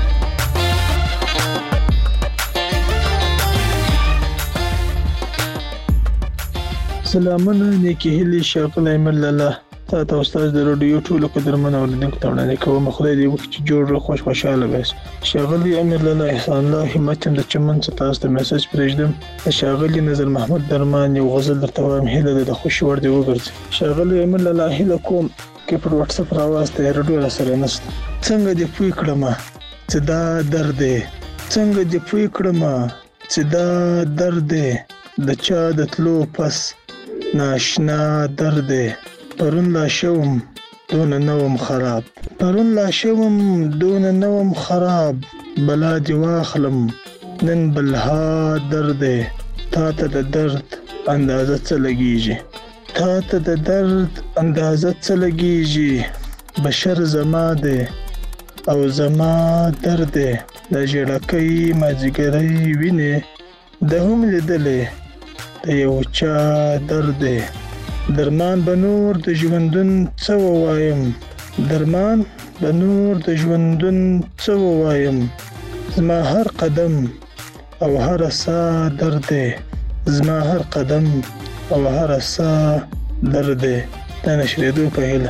سلامونه نیکی هیلې شاقل ایمل الله تا ته استاد د رادیو ټولو قدرمن اوریدونکو ته وړاندې کوم. خدای دې وکړي چې جوړ خوشاله وایي. شاغلی امیر الله احسان الله همت د چمن څخه تاسو ته میسج پرېږدم. شاغلی نظر محمد درمان یو غزل درته وایم هیله د خوشي ور دی وګرځي. شاغلی امیر الله هیله کوم کې پر واتس اپ راواسته رادیو سره نشته. څنګه دې پوي کړم چې دا درد دی، څنګه دې پوي کړم چې دا درد دی، د چا د تلو پس ناشنا درد دی. پرون لا شوم دون نوم خراب، پرون لا شوم دون نوم خراب، بلا دی واخلم نن بلها درد دی. تا ته د درد اندازه څه لګیږي، تا ته د درد اندازه څه لګیږي. بشر زما دی او زما درد دی. د ژړکۍ مازیګری وینې د هم لیدلې د یو چا درد دی. درمان به نور د ژوندون څه ووایم، درمان به نور د ژوندون څه ووایم، زما هر قدم او هر ساه درد دی، زما هر قدم او هر ساه درد دی. د نشریدو په هیله.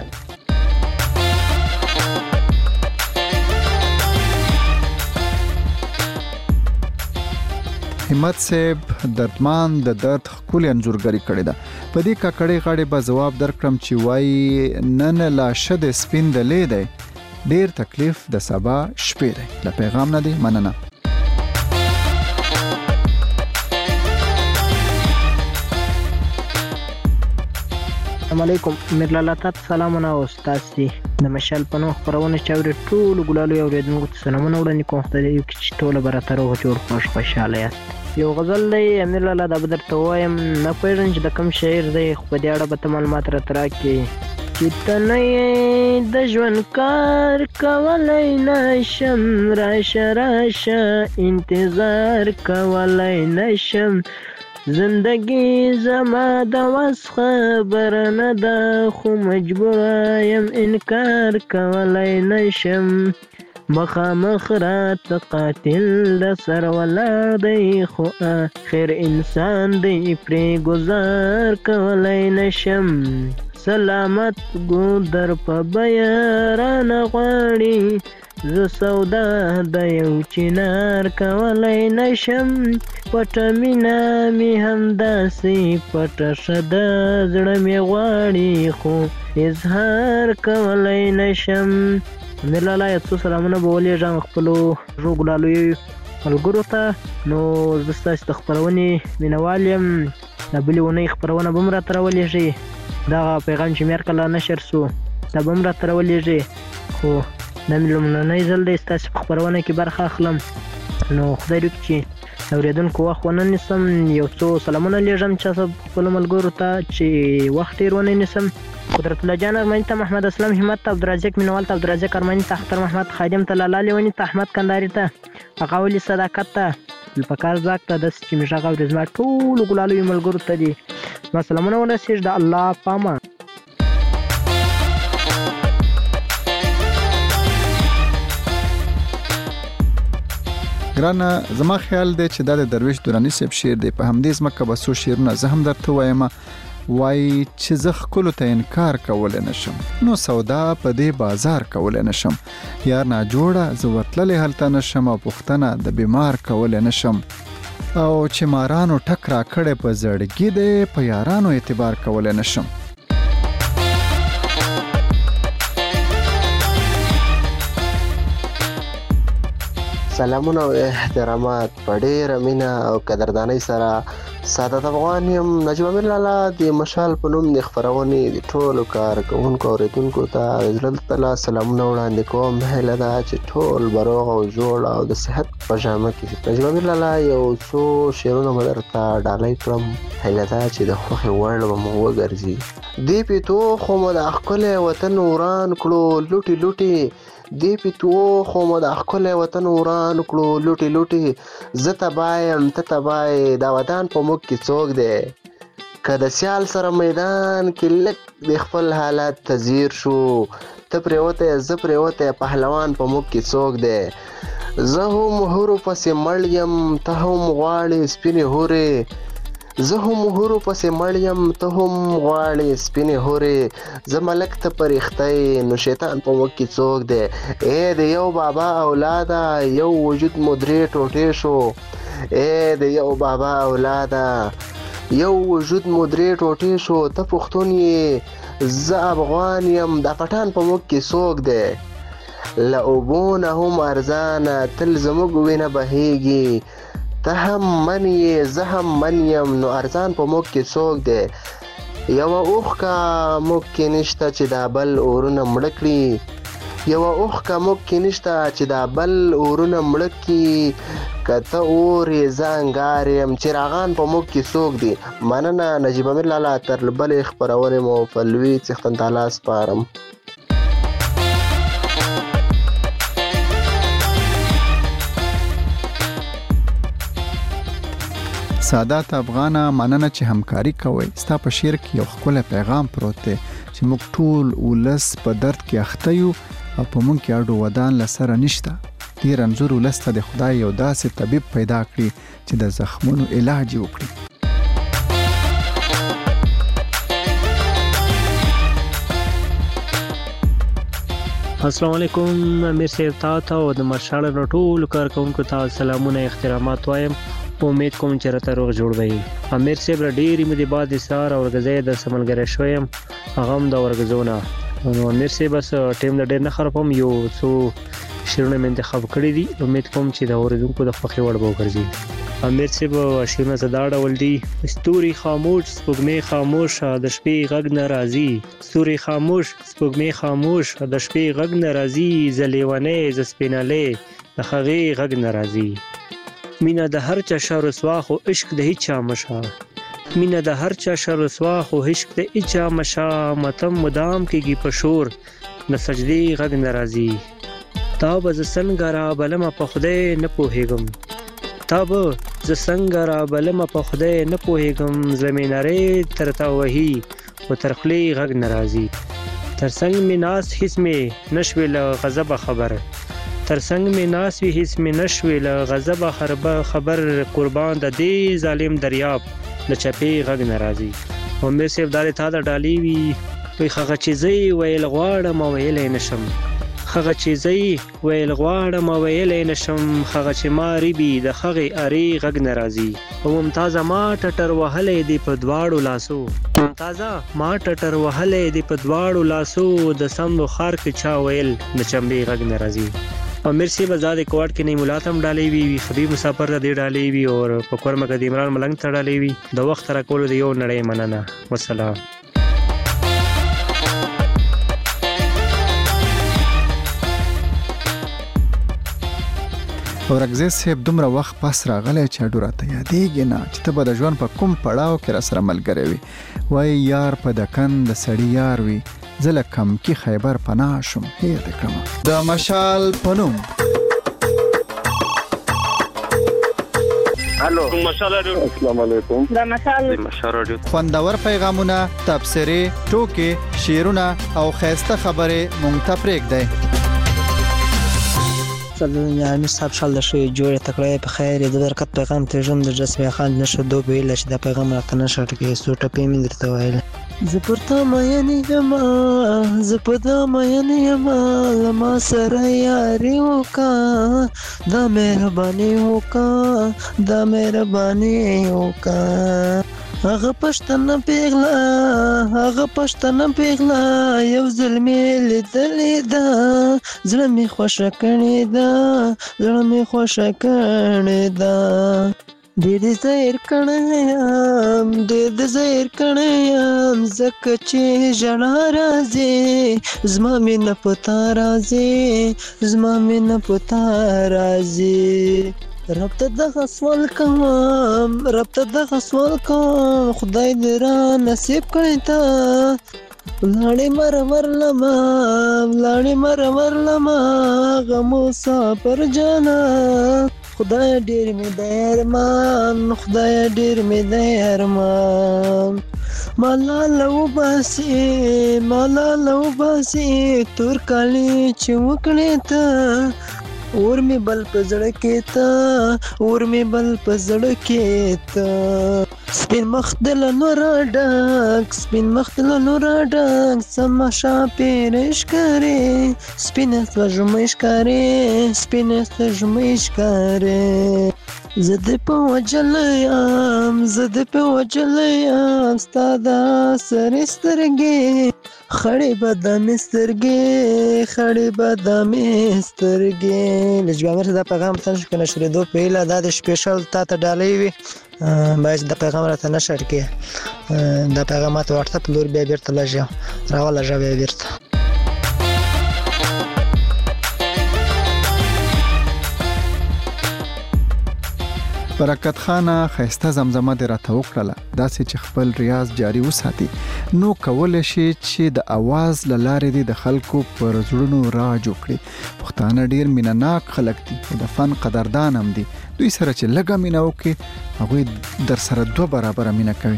همت صاحب دردمان د درد ښکلې انځورګري کړې ده. په دې کاکړې غاړې به ځواب درکړم چې وایي نن لا شه د سپین دلې دی، ډېر تکلیف د سبا شپې دی. له پیغام نه دی مننه. السلام علیکم. میر لالا تاسو سلامونه او تاسو د مشال په نوم خبرونه چاوري ټول ګلالو یو ریدونکو ته سلامونه وړاندې کوم. خدای دې وکړي چې ټول براتر او جوړ خوشاله یاست. یو غزل دی امیر لالا د بدر ته وایم، نه پوهېږم چې د کوم شاعر دی، خو په دې اړه به ته معلومات راته راکړې چې ته نه یې د ژوند کار کولی نشم، راشه انتظار کولی نشم، زندگی زما د وس خبر نه ده، خو مجبوره یم انکار کولی نشم، مخامخ راته قاتل د سر ولاړ دی، خو آخر انسان دی پرې گزار کولی نشم، سلامت ګودر په بیه رانه غواړي، زه سودا د یو چنار کولی نشم، پټه مینه مې همداسې پټه شه ده، زړه مې غواړي خو اظهار کولی نشم. امیر لالا یو څو سلامونه به ولېږم خپلو ژو ګلالویو ملګرو ته. نو زه ستاسې د خپرونې مینهوال یم، د بلې اونۍ خپرونه به هم راته راولېږئ، دغه پیغام چې مې هرکله نشر سو دا به هم راته راولېږئ، خو دا مې لومړنی ځل دی ستاسې په خپرونه کې برخه اخلم. نو خدای دې وکړي چې د اورېدونکو وخت ونه نیسم، یو څو سلامونه لېږم چا خپلو ملګرو ته چې وخت ډېر ونه نیسم. قدرت الله جان ارماني ته، محمد اسلام همت ته، عبدالرزاق مینوال ته، عبدالرزاق ارماني ته، اختر محمد خادم ته، لالا لیوني ته، احمد کنداري ته، اغاولي صداقت ته، الفکار ځواک ته، داسې چې مې غږ اوري زما ټولو ګلالویو ملګرو ته دي زما سلامونه ورسېږي. د الله پامان. ګرانه زما خیال دی چې دا د درویش درانی صاحب شعر دی. په همدې ځمکه به څو شعرونه زه هم درته وایم. وایي چې زه ښکلو ته انکار کولی نشم، نو سودا په دې بازار کولی نشم، یار ناجوړه زه ورتللی هلته نشم، او پوښتنه د بیمار کولی نشم، او چې مارانو ټک را کړی په زړګي دی، په یارانو اعتبار کولی نشم. سلامونه او احترامات په ډېره مینه او قدردانۍ سره سعادت افغان یم. نجیب امیر لالا د مشال په نوم د خپرونې د ټولو کارکوونکو او اورېدونکو ته د زړه له سلامونه وړاندې کوم. هیله ده چې ټول به روغ او جوړ او د صحت په جامه کې. نجیب امیر لالا یو څو شعرونه به درته ډالۍ کړم، هیله ده چې د خوښې وړ به مو وګرځي. دې پیتو خو مو د ښکلی وطن وران کړو لوټې لوټې، دې پیتو خو مو د ښکلی وطن وران کړو لوټې لوټې، زه تباه یم ته تباه یې، دا ودان په موږ کې څوک دی، که د سیال سره میدان کې لږ د خپل حالت ته ځیر شو، ته پرېوتی زه پرېوتی پهلوان په موږ کې څوک دی، زه هم هورو پسې مړ یم ته هم غواړې سپینې هورې، زه هم هورو پسې مړ یم ته هم غواړې سپینې هورې، زه ملک ته پرېښتی نو شیطان په موږ کې څوک دی، ای د یو بابا اولاده یو وجود مو درې ټوټې شو، ای د یو بابا اولاده یو وجود مو درې ټوټې شو، ته پښتون یې زه افغان یم دا پټان په موږ کې څوک دی، له اوبو نه هم ارزانه تل زموږ وینه بهیږي، ته هم من یې زه هم من یم نو ارزان په موږ کې څوک دی، یوه اوښکه موږ کې نشته چې دا بل اورونه مړه کړي، یوه اوښکه موږ کې نشته چې دا بل اورونه مړه کړي، که ته اور یې زه انګار یم چراغان په موږ کې څوک دی. مننه نجیب امیر لالا، تر بلې خپرونې مو په لوی څښتن تعالی سپارم. سادات افغانه مننه چې همکاري کوي. ستا په شعر کې یو ښکلی پیغام پروت دی چې موږ ټول ولس په درد کې اخته یو او په موږ کې اډو ودان له سره نشته. دې رنځور ولس ته د خدای یو داسې طبیب پیدا کړي چې د زخمونو علاج وکړي. السلام علیکم. امیر صاحب تاسو او د مشال ټول کارکونکو ته سلامونه احترامات وایم. امید کوم چې راته روغ جوړ وي. امیر صاحب ډېری مې د بعد سار او غزې د سملګری شوم هغه هم د ورغزونه. نو امیر صاحب بس ټیم د ډېر نه خرابم یو څو شیرونه مې انتخاب کړی دي. امید کوم چې د اوریدونکو د خوښي وړ به وګرځي. امیر صاحب شیرونه زدا ډول دي. ستوري خاموش سپوږمۍ خاموش د شپې غږ ناراضي. ستوري خاموش سپوږمۍ خاموش د شپې غږ ناراضي. زلیوانې ز سپینالې د هغې غږ ناراضي. مینا د هر چا شر رسوا خو عشق د هیڅ چا مشا. مینا د هر چا شر رسوا خو عشق د هیڅ چا مشا. متم مدام کېږي په شور د سجدې غږ ناراضي. تا به ز څنګه را بلمه په خدای نه پوهېږم. تا به ز څنګه را بلمه په خدای نه پوهېږم. زمینارې تر تا وهي و تر خولې غږ ناراضي. تر څنګ مې ناست هېڅ مې نشوې له غضبه خبر. تر څنګ مې ناست وي هېڅ مې نشوې له غضبه خبر. قربان د دې ظالم دریاب د چپې غږ ناراضي. امیر صاحب دا د تا د ډالۍ وي. وایي هغه چې زه یې ویل غواړم او ویلی نشم. هغه چې زه یې ویل غواړم او ویلی نشم. هغه چې ما ریبي د هغې ارې غږ ناراضي. او ممتازه ما ټټر وهلی دی په دواړو لاسو. ممتازه ما ټټر وهلی دی په دواړو لاسو. د سمدو ښار کې چا ویل د چمبې غږ ناراضي. امیر صاحب آزاد کوارټ کې نه ملاتم ډالۍ وی. خبيب مسافر د دې ډالۍ وی او په کورمه کې د عمران ملنګ ته ډالۍ وی. د وخت را کول د یو نړۍ مننه. والسلام. اورګزی صاحب دومره وخت پس راغلی چې اډو راته یادېږي نه چې ته به د ژوند په کوم پړاو کې را سره ملګری وي. وایي یار په دکن د سړي یار وي. زه له کمکي خیبر پناه شم هیر دې کړمه. د مشال په نوم الو مشال رادیو. السلام علیکم. د مشال رادیو خوندور پیغامونه، تبصرې، ټوکې، شعرونه او خیسته خبرې مونږ ته پرېږدئ. امیر صاحب شال د شوی جوړې تکړه په خیر د برکت پیغام ته ژوند د جسمي خان نشو دو ویل چې د پیغام راته نشه ټکی سو ټپې مې درته وایل. زه پر تا مین یم زه په تا مین یم لما سره یاري وکړه دا مهرباني وکړه دا مهرباني وکړه. هغه پښتنه پیغله یو ځل مې لیدلې ده زړه مې خوښه کړې ده ډېر زیر کړی یم ځکه چې ژړا راځي زما مینه په تا راځي. رب ته دغه سوال کوم خدای دې را نصیب کړی ته. لاړې مرور لما غمو مسافر جانا. خدای ډېر مې د ارمان مالا لو باسي تور کالی چې وکړې ته. اور می بل په زړه کې ته سپین مخ دل نور ډک سما شا پیرش کرے سپین سوژمش کرے زده په وجلیم ستادا سر سترګې خړې بادامې سترګې. لجبامر دا پیغام ته نشو کنه شریدو پیله دا د سپیشل تا ته ډالۍ وي. باید دا پیغام راته نشر کې دا پیغامات واتساپ لور بیا بیرته لږه راواله ژبه بیرته. برکت خانه خیسته زمزمه دې راته وکړله داسې چې خپل ریاض جاري وساتي. نو کولی شي چې د اواز له لارې دې د خلکو پر زړونو راج وکړي. پښتانه ډېر مینه‌ناک خلک دي او د فن قدردان هم دي. دوی سره چې لږه مینه وکړي هغوی در سره 2 برابره مینه کوي.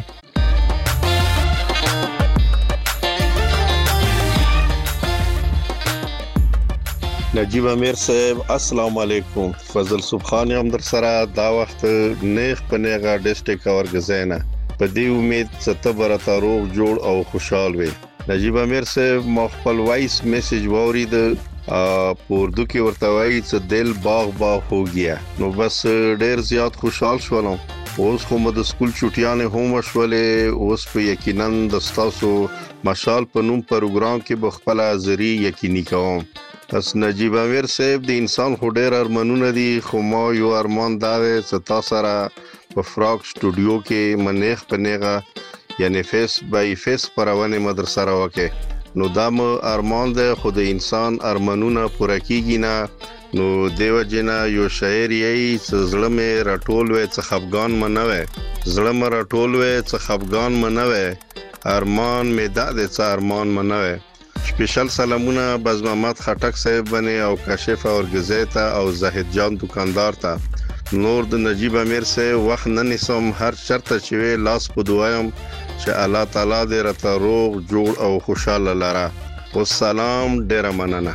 نجیب امیر صاحب السلام علیکم. فضل سبحان هم در سره دا وخت نیغ په نیغه ډیسټریکټ اورګزینا په دې امید چې برته روغ جوړ او خوشحال وي. نجیب امیر صاحب مخفل وایس میسج وورید پوردو کې ورته وایي چې دل باغ باغ هو گیا. نو بس ډیر زیات خوشحال شولم. اوس خو مد سکول چټیانه هم شولې. اوس په یقینا د تاسو مشال په نوم پروګرام کې بخپل حاضری یقیني کوم. پس نجیب امیر صاحب د انسان خو ډیر ارمانونه دي، خو ما یو ارمان دا دی چې تاسو سره په فراق سټوډیو کې منیخ پنیغه یعنی فیس بای فیس پرونه مدرسه راوکه. نو دا م ارمان ده خو د انسان ارمانونه پوره کیږي نه. نو دیو جنا یو شاعر یې زړه مې راټول وې څه خفغان منوي، زړه مې راټول وې څه خفغان منوي، ارمان مې دا د څه ارمان منوي. سپیشل سلامونه باز محمد خټک صاحب باندې او کاشف اورګزیتا او زاهد جان دکاندار ته. نور د نجیب امیر صاحب وخت نه نسم، هر شرط چې لاس په دوایم چې الله تعالی دې راته روغ جوړ او خوشاله لاره. والسلام ډیر مننه.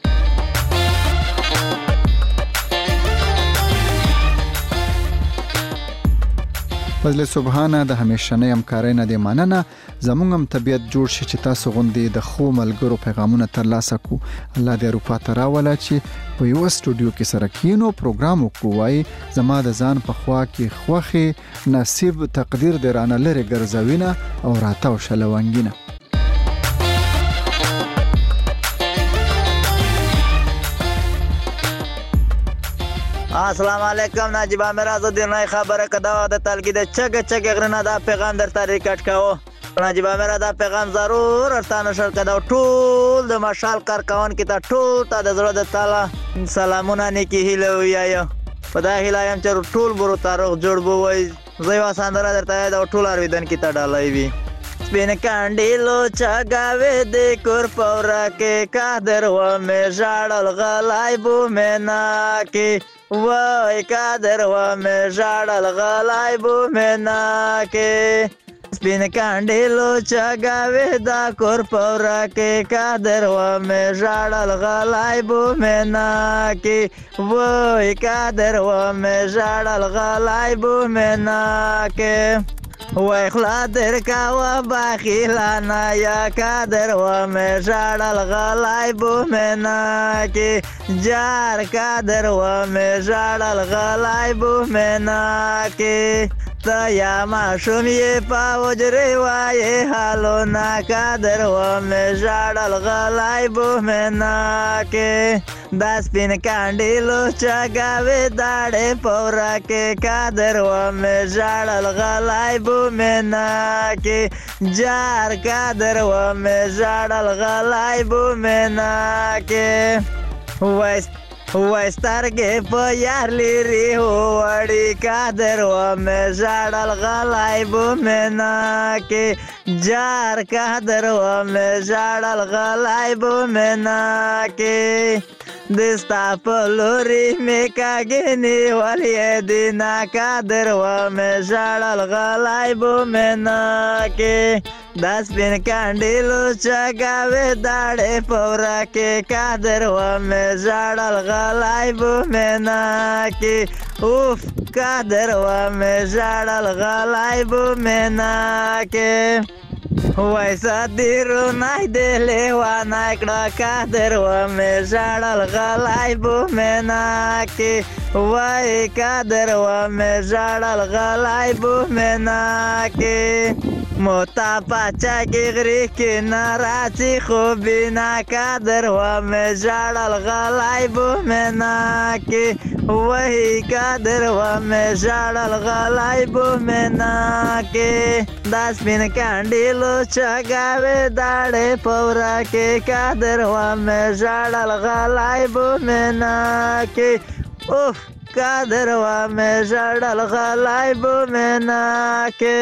فضل سبحانه د همیشنۍ همکارۍ نه دی مننه. زموږ هم طبیعت جوړ شي چې تاسو غوندې د خو ملګرو پیغامونه ترلاسه کو. الله دې اروپا ته راولا چې په یو سټوډیو کې سره کینو پروګرام وکوي. زما د ځان په خوا کې خوخي نصیب تقدیر دې رانه لري ګرځوینه او راتاو شلوانګینه. السلام علیکم. نجیب امیر آزاد نه خبره کدا د تلګي د چګ غرنه دا پیغام درته ریکارډ کاوه. نجیب امیر دا پیغام ضرور ارتانه شر کدا ټول د مشال کارکون کې ته ټول ته د زړه د تعالی سلامونه نیکی هیله ویایا. په دا هیله يم چې ټول برو تاریخ جوړ بووي. زوی وساندره درته دا ټول ارویدن کې ته ډالای وي. سپین کاندیلو چاگاوی دی کور پورا کې قادر و می ژړل غلای بو مینا کې وای قادر و می ژړل غلای بو مینا کې. سپین کاندیلو چاگاوی دا کور پورا کې قادر و می ژړل غلای بو مینا کې وای قادر و می ژړل غلای بو مینا کې. وای خلا در کاوه باخیلانا یا قادر و می ژړل غلای بو مینا کې جار قادر و می ژړل غلای بو مینا کې. تا یا ماشوم یې په وجرې وایې حالو نا قادر و می ژړل غلای بو مینا کې. دا سپین کاندیلو چاگاوی داڑے پورا کے قادر و می ژړل غلای بو مینا کے جار قادر و می ژړل غلای بو مینا کے. وسترګې په یار لري وړي قادر و می ژړل غلای بو مینا کې جار قادر و می ژړل غلای بو مینا کې. دستا په لوري می کاګنی ولې دینا قادر و می ژړل غلای بو مینا کې. دا سپین کاندیلو چاگاوی داڑے پورا کے قادر و می ژړل غلای بو مینا کې اوف قادر و می ژړل غلای بو مینا کې. وایسا دیرو نای دلی وانا کړه قادر و می ژړل غلای بو مینا کې وای قادر و می ژړل غلای بو مینا کې. موتا پاچا کې غری کې ناراضي خو بنا قادر و می ژړل غلای بو مینا کې وای قادر و می ژړل غلای بو مینا کې. دا سپین کاندیلو چاگاوی داڑے پورا کے قادر و می ژړل غلای بو مینا کې اوف قادر و می ژړل غلای بو مینا کې.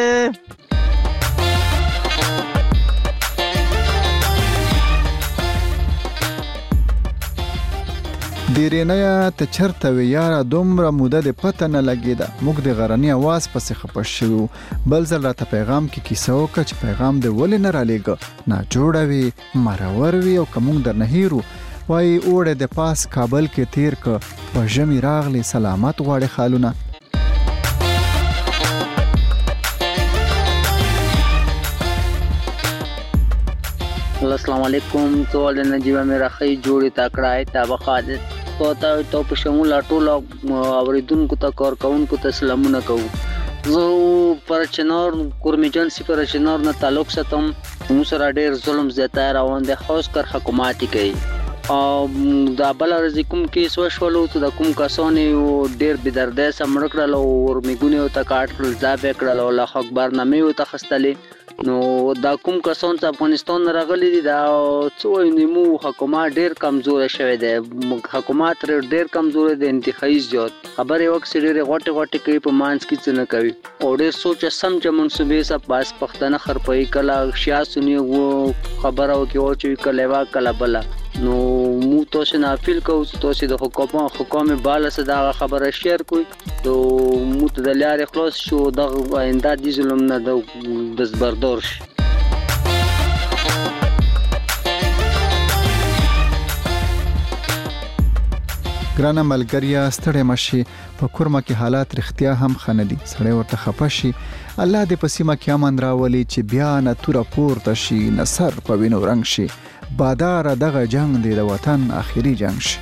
دیرینه ته چرته وی یاره دومره موده د پته نه لګېده موږ د غرني اواز پسې خپه شوو بل ځل راته پیغام کې کیسه وکړه چې پیغام دې ولې نه رالیږه ناجوړه وي مرور وي او که موږ درنه هیرو وایي اوړی د پاس کابل کې تیر که په ژمي راغلی سلامت غواړي خالونه السلام علیکم ټول نجیب امیر اخی جوړی تکړه تا بخادت تو په شمول ټول اوریدونکو ته کار کوونکو ته سلامونه کوم زه پر چنار کورمیجان سی پر چنار نه تعلق ساتم موږ سره ډیر ظلم زیاته روان دي خاص کر حکومت کوي او دا بل ورځ کوم کې سوشولو ته د کوم کسانې ډیر بدرده سمړ کړل او ورمیګونه ته کاټ کړل ځاب کړل او الله اکبر نامې ته خستلې نو دا کوم کسان چې افغانستان راغلي دي دا څو نیمو حکومت ډیر کمزور شوی دی حکومت ډیر کمزور دی انتخابي زیات خبره وکړي ډیر غټه کوي په مانس کې څه نه کوي او ډیر سوچ سم چې منسوبې سب پاس پختنه خرپوي کلا سیاسي خبره او کې او چې کله وا کله بلا نو مو تاسو نه اپیل کوو چې تاسو د حکومت بالا صدا خبره شیر کوئ نو مو ته د لارې خلاص شو د آینده د ظلم نه د بردار شي ګرانه ملګریا ستړی مشي په کورما کې حالات رښتیا هم خندي سړی ورته خپه شي الله دې په سیمه کې امن راولي چې بیا نه تور پورته شي نه سر په وینو رنګ شي بادار دغه جنگ دی د وطن اخیری جنگ شي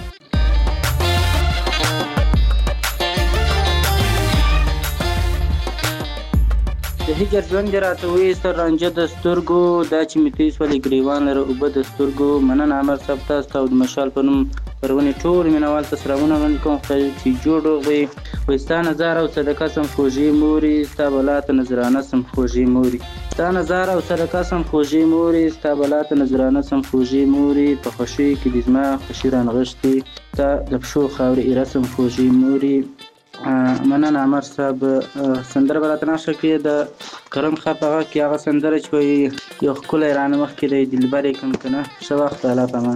د هجر ژوند راته وې ستر رانجه د سترګو دا چې متیس ولې ګریوان لري او بد سترګو مننه امر سب تاسو او د مشال په نوم پرونی ټول مینوال تاسو راونه من کوم چې جوړ وي وستان نظر او صدقه سم خوږی موري استابلات نظرانه سم خوږی موري ستان نظر او صدقه سم خوږی موري استابلات نظرانه سم خوږی موري په خوشي کې د زما خشیران غشتي ته د بشو خاوري رسم خوږی موري مننه امر صاحب سندره براتنا شکې د کرم خپغه کې هغه سندره چې یو خپل ایران مخ کې د دلبرې کوم کنه شو وخت الله پامان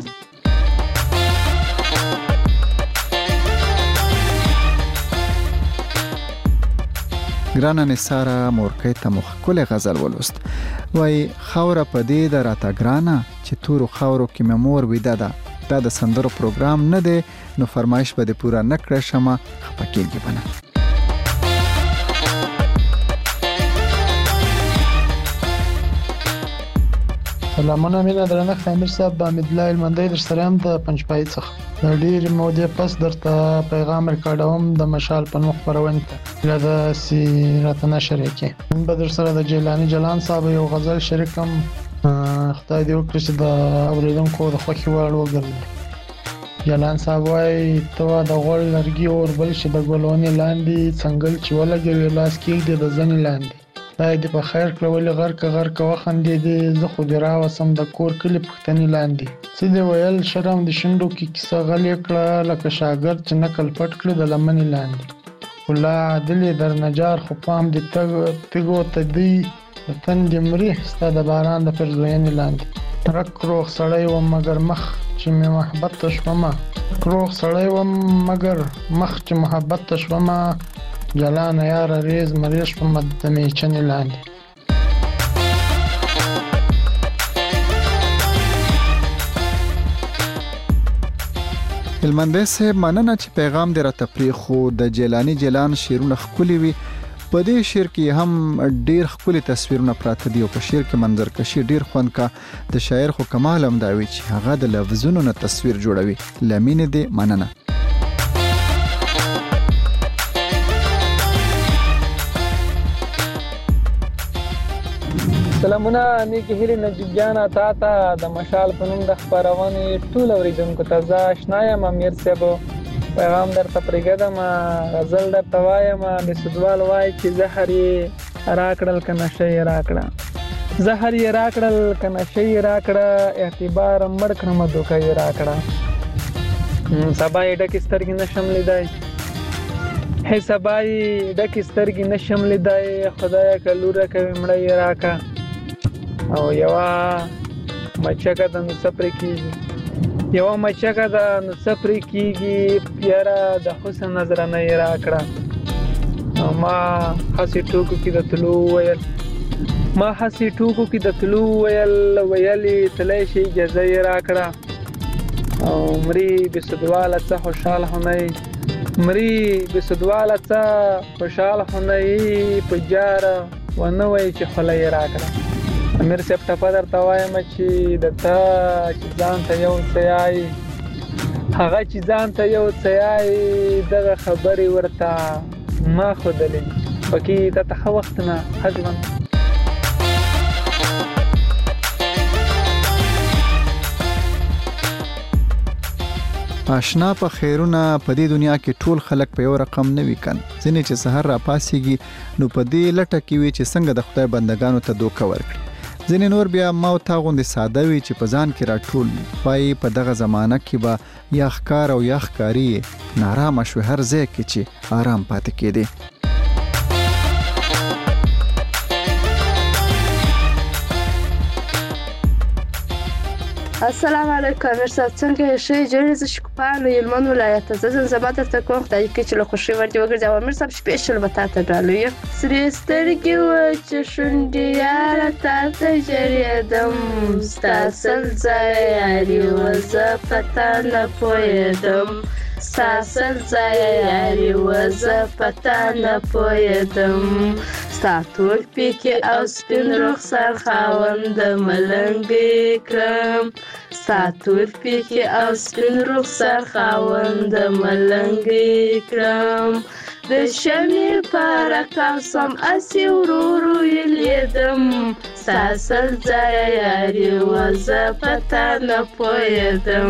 ګرانه نثاره مورکۍ ته مو ښکلی غزل ولوست وایي خاوره په دې ده راته ګرانه چې تورو خاورو کې مې مور ویده ده دا د سندرو پروګرام نه دی نو فرمایش به دې پوره نه کړی شمه خفه کېږي به نه سلامونه مینه درنښت امیر صاحب د حمیدالله هلمندی در سره یم د پنجپایي څخه د ډېرې مودې پس درته پیغام ریکارډوم د مشال په نوم خپرونې ته هیله ده چې راته نشر یې کړې نن به در سره د جیلاني جلان صاحب یو غزل شریکم خدای دې وکړي چې د اورېدونکو د خوښې وړ وګرځي جلان صاحب وایي ته د غوړ لرګي اور بل شي د ګلونې لاندې څنګل چې ولګوي لاس کېږدي د زنې لاندې خدای دې په خیر کړه ولې غرقه وخندېدې زه خو دې راوسم د کور کلي پښتنې لاندې څه دې ویل شرم د شونډو کې کیسه غلې کړه لکه شاګرد چې نکل پټ کړه د لمنې لاندې خلا عادلې در نجار خو پام دې تګو ته دی د تندې مري ستا د باران د پرزوینې لاندې رک روغ سړی وم مګر مخ چې مې محبت ته شومه روغ سړی وم مګر مخ چې محبت ته شومه جلانه یاره ریز مریش په مدمې چنې لاندې هلمندی صاحب مننه چې پیغام دې راته پرېښو د جیلاني جیلان شعرونه ښکلي وي په دې شعر کې هم ډیر ښکلي تصویرونه پراته دي او په شعر کې منظرکشي ډیر خوند کا د شاعر خو کمال هم دا وي چې هغه د لفظونو نه تصویر جوړوي لمینې دې مننه سلامونه نیکی هیلې نجیب جان تا ته د مشال په نوم د خپرونې ټول اوریدونکو ته زه آشنا یم امیر صاحب پیغام درته پرېږدم غزل درته وایم بېسودوال وایي چې زهر یې راکړل که نشه یې راکړه زهر یې راکړل که نشه یې راکړه اعتبار مړ کړم دوکه یې راکړه سبا یې ډکې سترګې نشم لیدای هی سبا یې ډکې سترګې نشم لیدای خدایه که لوره کوي مړه یې راکړه او یوه مچکه د نو څه پرې کېږي یو مچکه ده نو څه پرې کېږي یاره د حسن نظرانه یې راکړه. ما هسې ټوکو کې د تلو ویل ویلې تلی شي اجازه یې راکړه. او مري بسدواله څه خوشحال هنئ په جاره ونه وایي چې خوله یې راکړه. امیر صاحب ټپه درته وایم چې د ته چې ځان ته یو څه یایي هغه چې ځان ته یو څه یایي دغه خبرې ورته ما ښودلې پکې تا ته ښه وخت نه ښه ژوند. آشنا په خیرونه په دې دنیا کې ټول خلک په یو رقم نه وي کن. ځینې چې سحر را پاسيږي نو په دې لټه کې وي چې څنګه د خدای بندگانو ته دوکه ورکړي. ځینې نور بیا ما او تا غوندې ساده وي چې په ځان کې راټول وي. په دغه زمانه کې به یا ښکار او یا ښکاري نارامه شو هر ځای کې چې آرام پاتې کېدی. السلام علیکم امیر صاحب څنګه یې ښه جوړې زه شکوپان له هلمند ولایته زه زمزمه درته کوم خدای کې چې له خوښۍ ورته وګرځي. او امیر صاحب سپیشل به تا ته ډالۍ سرې سترګې وچې شونډې یاره تا ته ژړېدم ستا سل ځایه یاري وه زه په تا نه پوهېدم ستا سل ځایه یاري وه زه په تا نه پوهېدم ستا تور پیکې او سپین رخسار خاوند ملنګې کړم ستا تور پیکې او سپین رخسار خاوند ملنګې کړم د شمې په رکاب سم اسې ورو ورو یې لیدم ستا سل ځایه یاري وه زه په تا نه پوهېدم.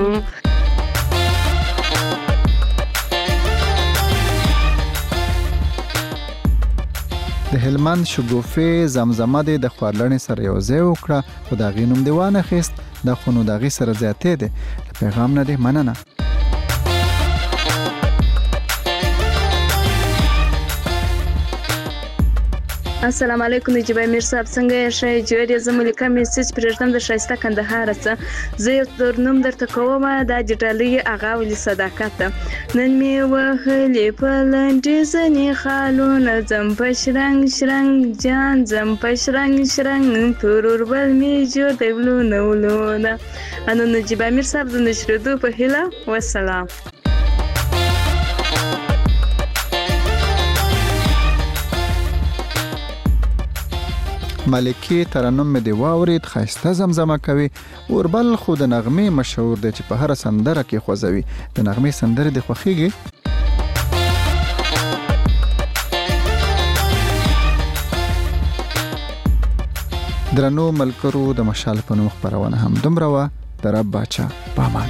د هلمند شګوفې زمزمه دې د خوارلڼې سره یو ځای وکړه خو د هغې نوم دې وانه خیست دا خو نو د هغې سره زیاتې دی. د پیغام نه دې مننه. السلام علیکم نجیب امیر صاحب څنګه یې ښه جوړ یې. زه ملیکه میسج پرېږدم د ښایسته کندهار څخه. زه یو نوم درته کوم دا د ډالۍ اغا ولي صداقت ده. نن مې وهلې په لنډې ځنې خالونه ځم په شرنګ شرنګ جان ځم په شرنګ شرنګ توروربل مې جوړ دی ولونه ولونه. انو نجیب امیر صاحب د نشرېدو په هیله والسلام. ملکی ترنم مې دی واورید ښایسته زمزمه کوي. اوربل خو د نغمې مشهور دی چې په هر سندره کې خوځوي. د نغمې سندرې د خوښیږي. درنو ملګرو د مشال په نوم خپرونه هم دومره وه. د رب باچا پامان.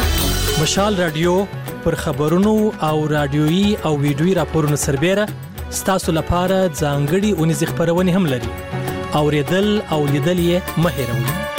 مشال رادیو پر خبرونو او رادیويي او ویډیويي راپورونو سربېره ستاسو لپاره ځانګړي اونیزې خبرونه هم لري. اوریدل او لیدل یې مه هېروئ.